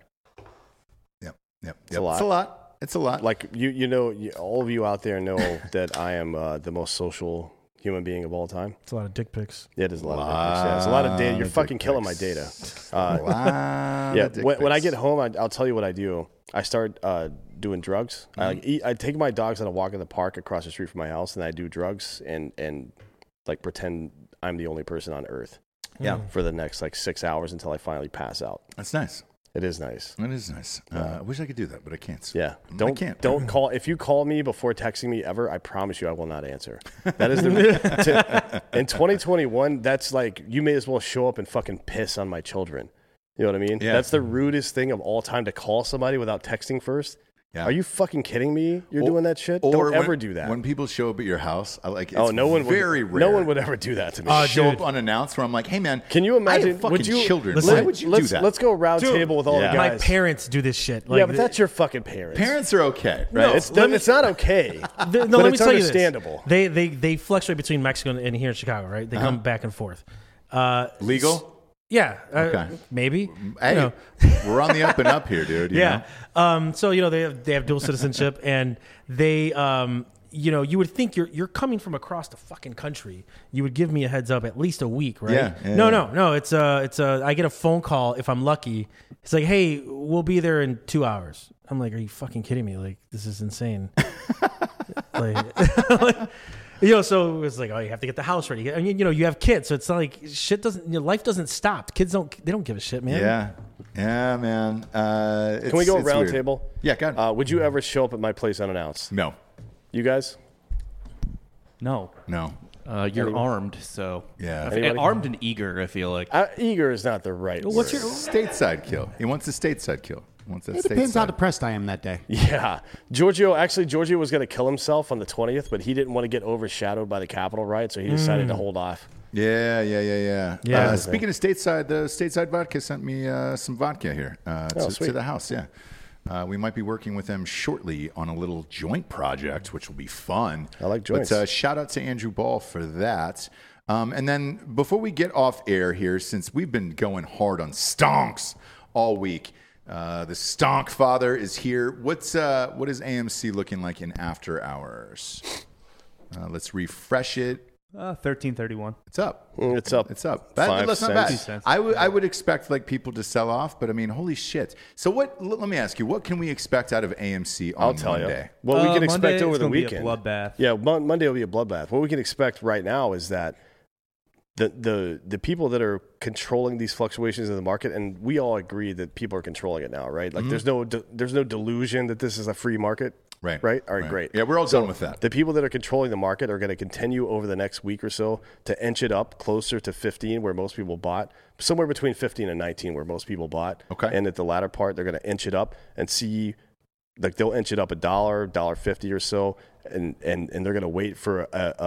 It's a lot. It's a lot. Like all of you out there know that I am the most social human being of all time. It's a lot of dick pics. Yeah, it is a lot of dick pics. Yeah, it's a lot of data. You're fucking killing my data. When I get home, I'll tell you what I do. I start doing drugs. I take my dogs on a walk in the park across the street from my house, and I do drugs and like pretend I'm the only person on Earth. Yeah, for the next like 6 hours until I finally pass out. That's nice. It is nice. It is nice. I wish I could do that, but I can't. Yeah. Don't call. If you call me before texting me ever, I promise you I will not answer. That is in 2021, that's like, you may as well show up and fucking piss on my children. You know what I mean? Yeah. That's the rudest thing of all time, to call somebody without texting first. Yeah. Are you fucking kidding me? You're doing that shit? Don't ever do that. When people show up at your house, it's no one very would, rare. No one would ever do that to me. Show up unannounced where I'm like, hey man, can you imagine? I have fucking children. Listen, why would you do that? Let's go round table with all the guys. My parents do this shit. Like, yeah, but that's your fucking parents. Parents are okay, right? No, it's not okay. Let but me it's tell understandable. You this. They fluctuate between Mexico and here in Chicago, right? They come back and forth. Legal? Yeah, okay. Maybe. Hey, we're on the up and up here, dude. Yeah. So they have dual citizenship, and they you would think you're coming from across the fucking country. You would give me a heads up at least a week, right? Yeah. No. It's I get a phone call if I'm lucky. It's like, hey, we'll be there in 2 hours. I'm like, are you fucking kidding me? Like, this is insane. So it's like, oh, you have to get the house ready. I mean, you have kids, so it's not like life doesn't stop. Kids don't give a shit, man. Yeah, man. Can we go round table? Yeah, go ahead. Would you ever show up at my place unannounced? No. You guys? No. You're armed, so yeah. Armed and eager. I feel like eager is not the right. What's word. your stateside kill? He wants a stateside kill. It depends how depressed I am that day. Yeah. Giorgio was going to kill himself on the 20th, but he didn't want to get overshadowed by the Capitol riot, so he decided to hold off. Yeah. Speaking of stateside, the stateside vodka sent me some vodka here to the house. Yeah. We might be working with them shortly on a little joint project, which will be fun. I like joints. But shout out to Andrew Ball for that. And then before we get off air here, since we've been going hard on stonks all week, the Stonk Father is here. What is AMC looking like in after hours? Let's refresh it. 1331. It's up. It's up. That's not bad. cents. I would expect like people to sell off, but I mean, holy shit. So let me ask you, what can we expect out of AMC on Monday? What we can expect Monday, over it's the gonna weekend. Be a bloodbath. Yeah, Monday will be a bloodbath. What we can expect right now is that the people that are controlling these fluctuations in the market, and we all agree that people are controlling it now, right? Like there's no delusion that this is a free market. Right. All right, great. Yeah, we're all done with that. The people that are controlling the market are going to continue over the next week or so to inch it up closer to 15, where most people bought, somewhere between 15 and 19, where most people bought. Okay. And at the latter part, they're going to inch it up and see, like they'll inch it up $1.50 or so, and they're going to wait for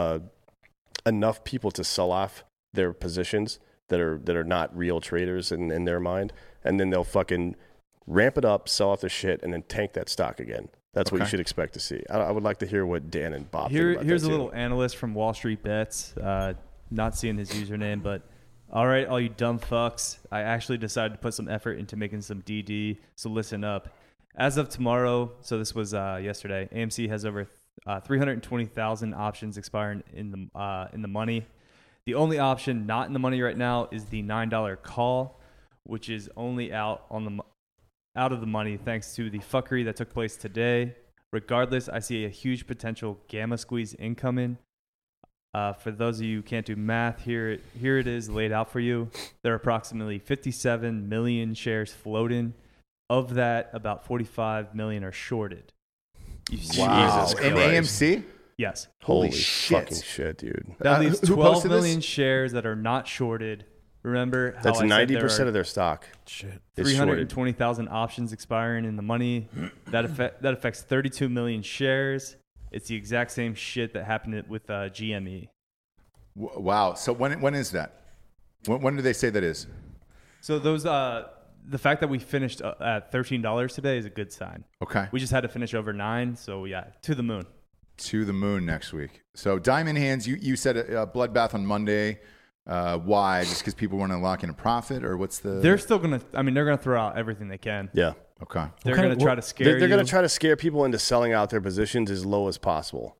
enough people to sell off their positions that are not real traders in their mind, and then they'll fucking ramp it up, sell off their shit, and then tank that stock again. That's what you should expect to see. I would like to hear what Dan and Bob think about Here's that a too. little analyst from Wall Street Bets, not seeing his username, but all right, all you dumb fucks, I actually decided to put some effort into making some DD, so listen up. As of tomorrow, so this was yesterday, AMC has over 320,000 options expiring in the money. The only option not in the money right now is the $9 call, which is only out of the money thanks to the fuckery that took place today. Regardless, I see a huge potential gamma squeeze incoming. For those of you who can't do math, here it is laid out for you. There are approximately 57 million shares floating. Of that, about 45 million are shorted. Wow. In AMC? Yes. Holy shit. fucking shit, dude. That leaves who 12 posted million this? shares that are not shorted. Remember how That's I said 90% of their stock. Shit. is shorted. 320,000 options expiring in the money. That affects 32 million shares. It's the exact same shit that happened with GME. Wow. So when is that? When do they say that is? So those the fact that we finished at $13 today is a good sign. Okay. We just had to finish over 9, so yeah, to the moon. To the moon next week. So Diamond Hands, you said a bloodbath on Monday. Why? Just because people want to lock in a profit, or what's the? They're still gonna. I mean, they're gonna throw out everything they can. Yeah. Okay. They're gonna try to scare. They're gonna try to scare people into selling out their positions as low as possible.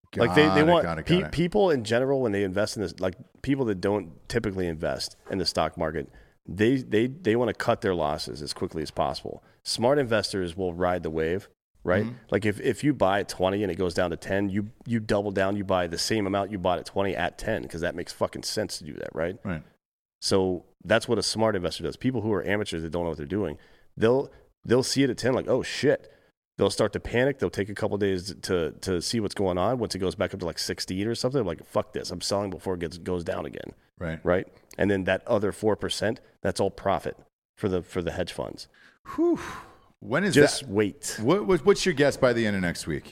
Like they want people in general when they invest in this, like people that don't typically invest in the stock market, they want to cut their losses as quickly as possible. Smart investors will ride the wave, right? Mm-hmm. Like if you buy at 20 and it goes down to 10, you double down, you buy the same amount you bought at 20 at 10 because that makes fucking sense to do that, right? Right. So that's what a smart investor does. People who are amateurs that don't know what they're doing, they'll see it at 10 like, oh shit. They'll start to panic. They'll take a couple of days to see what's going on. Once it goes back up to like 16 or something, I'm like, fuck this. I'm selling before it goes down again. Right. And then that other 4%, that's all profit for the hedge funds. Whew. When is just that? Wait. What's your guess by the end of next week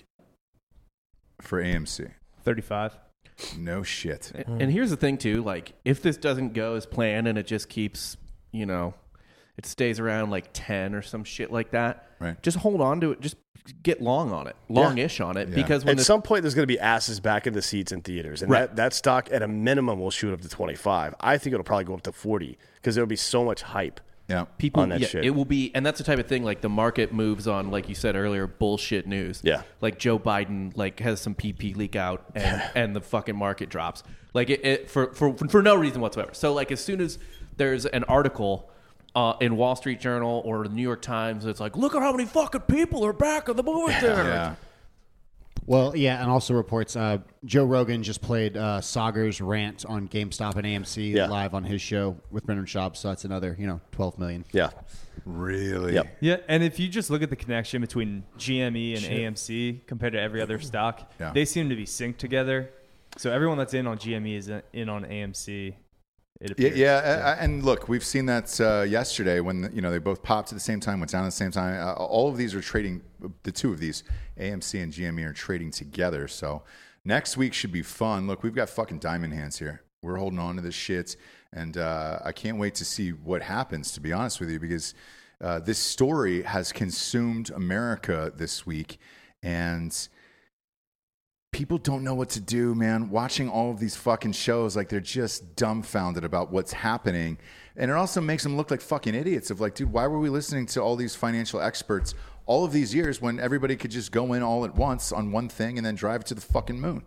for AMC? 35. No shit. And here's the thing too, like if this doesn't go as planned and it just keeps, it stays around like 10 or some shit like that. Right. Just hold on to it. Just get long on it, longish on it, because at some point there's going to be asses back in the seats in theaters, and that stock at a minimum will shoot up to 25. I think it'll probably go up to 40 because there'll be so much hype. Yeah, people on that shit. It will be, and that's the type of thing. Like the market moves on, like you said earlier, bullshit news. Yeah, like Joe Biden like has some PP leak out, and the fucking market drops. Like it for no reason whatsoever. So like as soon as there's an article in Wall Street Journal or the New York Times, it's like, look at how many fucking people are back in the movie theater. Yeah. Well, yeah, and also reports Joe Rogan just played Sagar's rant on GameStop and AMC live on his show with Brendan Schaub, so that's another, 12 million. Yeah. Really? Yep. Yeah, and if you just look at the connection between GME and AMC compared to every other stock, they seem to be synced together. So everyone that's in on GME is in on AMC. It appears. And look, we've seen that yesterday when they both popped at the same time, went down at the same time. All of these are trading. The two of these, AMC and GME, are trading together. So next week should be fun. Look, we've got fucking diamond hands here. We're holding on to this shit, and I can't wait to see what happens. To be honest with you, because this story has consumed America this week, and people don't know what to do, man. Watching all of these fucking shows, like they're just dumbfounded about what's happening. And it also makes them look like fucking idiots of like, dude, why were we listening to all these financial experts all of these years when everybody could just go in all at once on one thing and then drive to the fucking moon?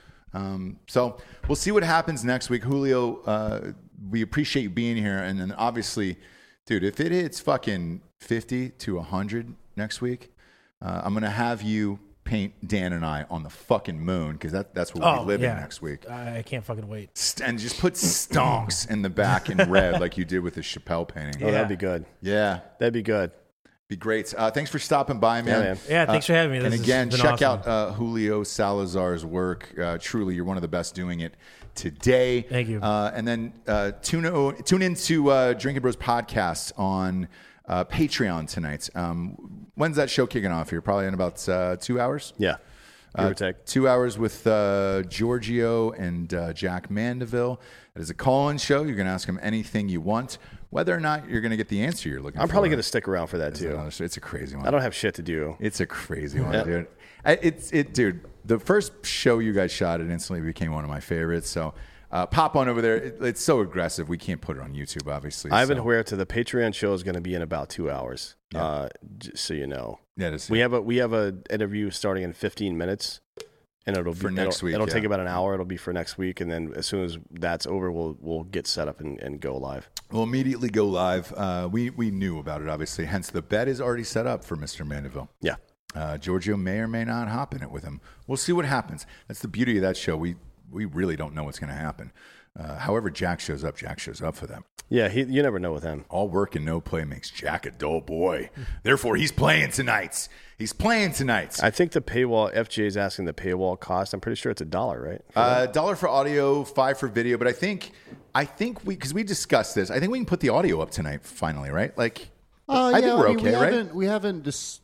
So we'll see what happens next week. Julio, we appreciate you being here. And then obviously, dude, if it hits fucking 50 to 100 next week, I'm going to have you paint Dan and I on the fucking moon, because that's where we live in next week. I can't fucking wait. And just put stonks in the back in red like you did with the Chappelle painting. Oh, that'd be good. Yeah. That'd be good. Be great. Thanks for stopping by, man. Yeah, thanks for having me. And again, check awesome. out Julio Salazar's work. Truly, you're one of the best doing it today. Thank you. And then tune into Drinking Bros podcast on Patreon tonight. When's that show kicking off here? Probably in about 2 hours? Yeah. Give or take. 2 hours with Giorgio and Jack Mandeville. It is a call-in show. You're going to ask them anything you want, whether or not you're going to get the answer you're looking for. I'm probably going to stick around for that, too. It's a crazy one. I don't have shit to do. It's a crazy one, dude. Dude, the first show you guys shot, it instantly became one of my favorites. So pop on over there. It's so aggressive. We can't put it on YouTube, obviously. Ivan Huerta, the Patreon show is going to be in about 2 hours. Yeah. Just so you know. Yeah, we have a interview starting in 15 minutes, and it'll be for next week. It'll take about an hour. It'll be for next week, and then as soon as that's over, we'll get set up and go live. We'll immediately go live. We knew about it, obviously. Hence, the bet is already set up for Mr. Mandeville. Yeah. Giorgio may or may not hop in it with him. We'll see what happens. That's the beauty of that show. We really don't know what's going to happen. However Jack shows up for them. Yeah, you never know with him. All work and no play makes Jack a dull boy. Therefore, he's playing tonight. I think the paywall, FJ is asking the paywall cost. I'm pretty sure it's $1, right? $1 for audio, $5 for video. But I think because we discussed this, I think we can put the audio up tonight finally, right? Like, I think we're okay, right? We haven't just...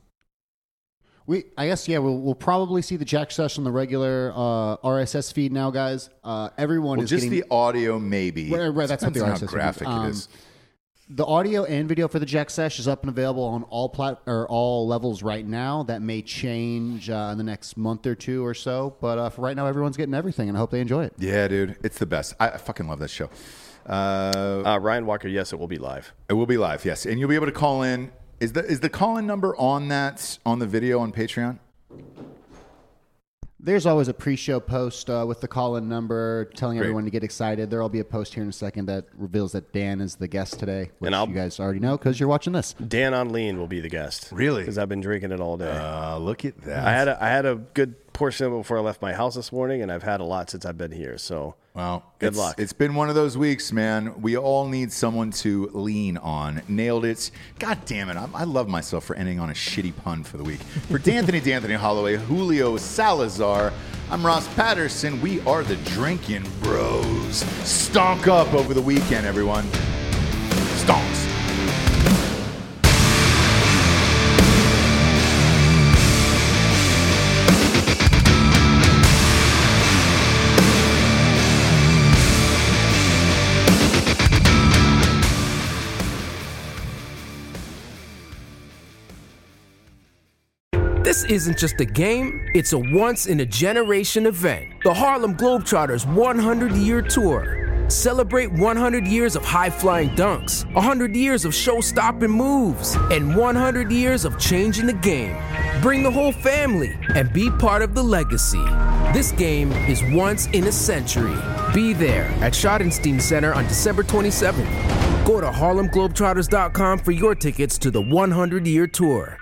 we'll probably see the Jack session on the regular RSS feed now, guys. Everyone is just getting the audio, maybe. Right, that's what the RSS how graphic feed is. It is. The audio and video for the Jack Sesh is up and available on all levels right now. That may change in the next month or two or so, but for right now, everyone's getting everything, and I hope they enjoy it. Yeah, dude, it's the best. I fucking love that show. Ryan Walker, yes, it will be live. It will be live, yes, and you'll be able to call in. Is the call-in number on the video on Patreon? There's always a pre-show post with the call-in number telling everyone to get excited. There will be a post here in a second that reveals that Dan is the guest today, which you guys already know because you're watching this. Dan on lean will be the guest. Really? Because I've been drinking it all day. Look at that. I had a good portion of it before I left my house this morning, and I've had a lot since I've been here. So good luck. It's been one of those weeks, man. We all need someone to lean on. Nailed it. God damn it. I love myself for ending on a shitty pun for the week. For D'Anthony Holloway, Julio Salazar, I'm Ross Patterson. We are the Drinking Bros. Stonk up over the weekend, everyone. Stonks. This isn't just a game, it's a once-in-a-generation event. The Harlem Globetrotters 100-year tour. Celebrate 100 years of high-flying dunks, 100 years of show-stopping moves, and 100 years of changing the game. Bring the whole family and be part of the legacy. This game is once in a century. Be there at Schottenstein Center on December 27th. Go to HarlemGlobetrotters.com for your tickets to the 100-year tour.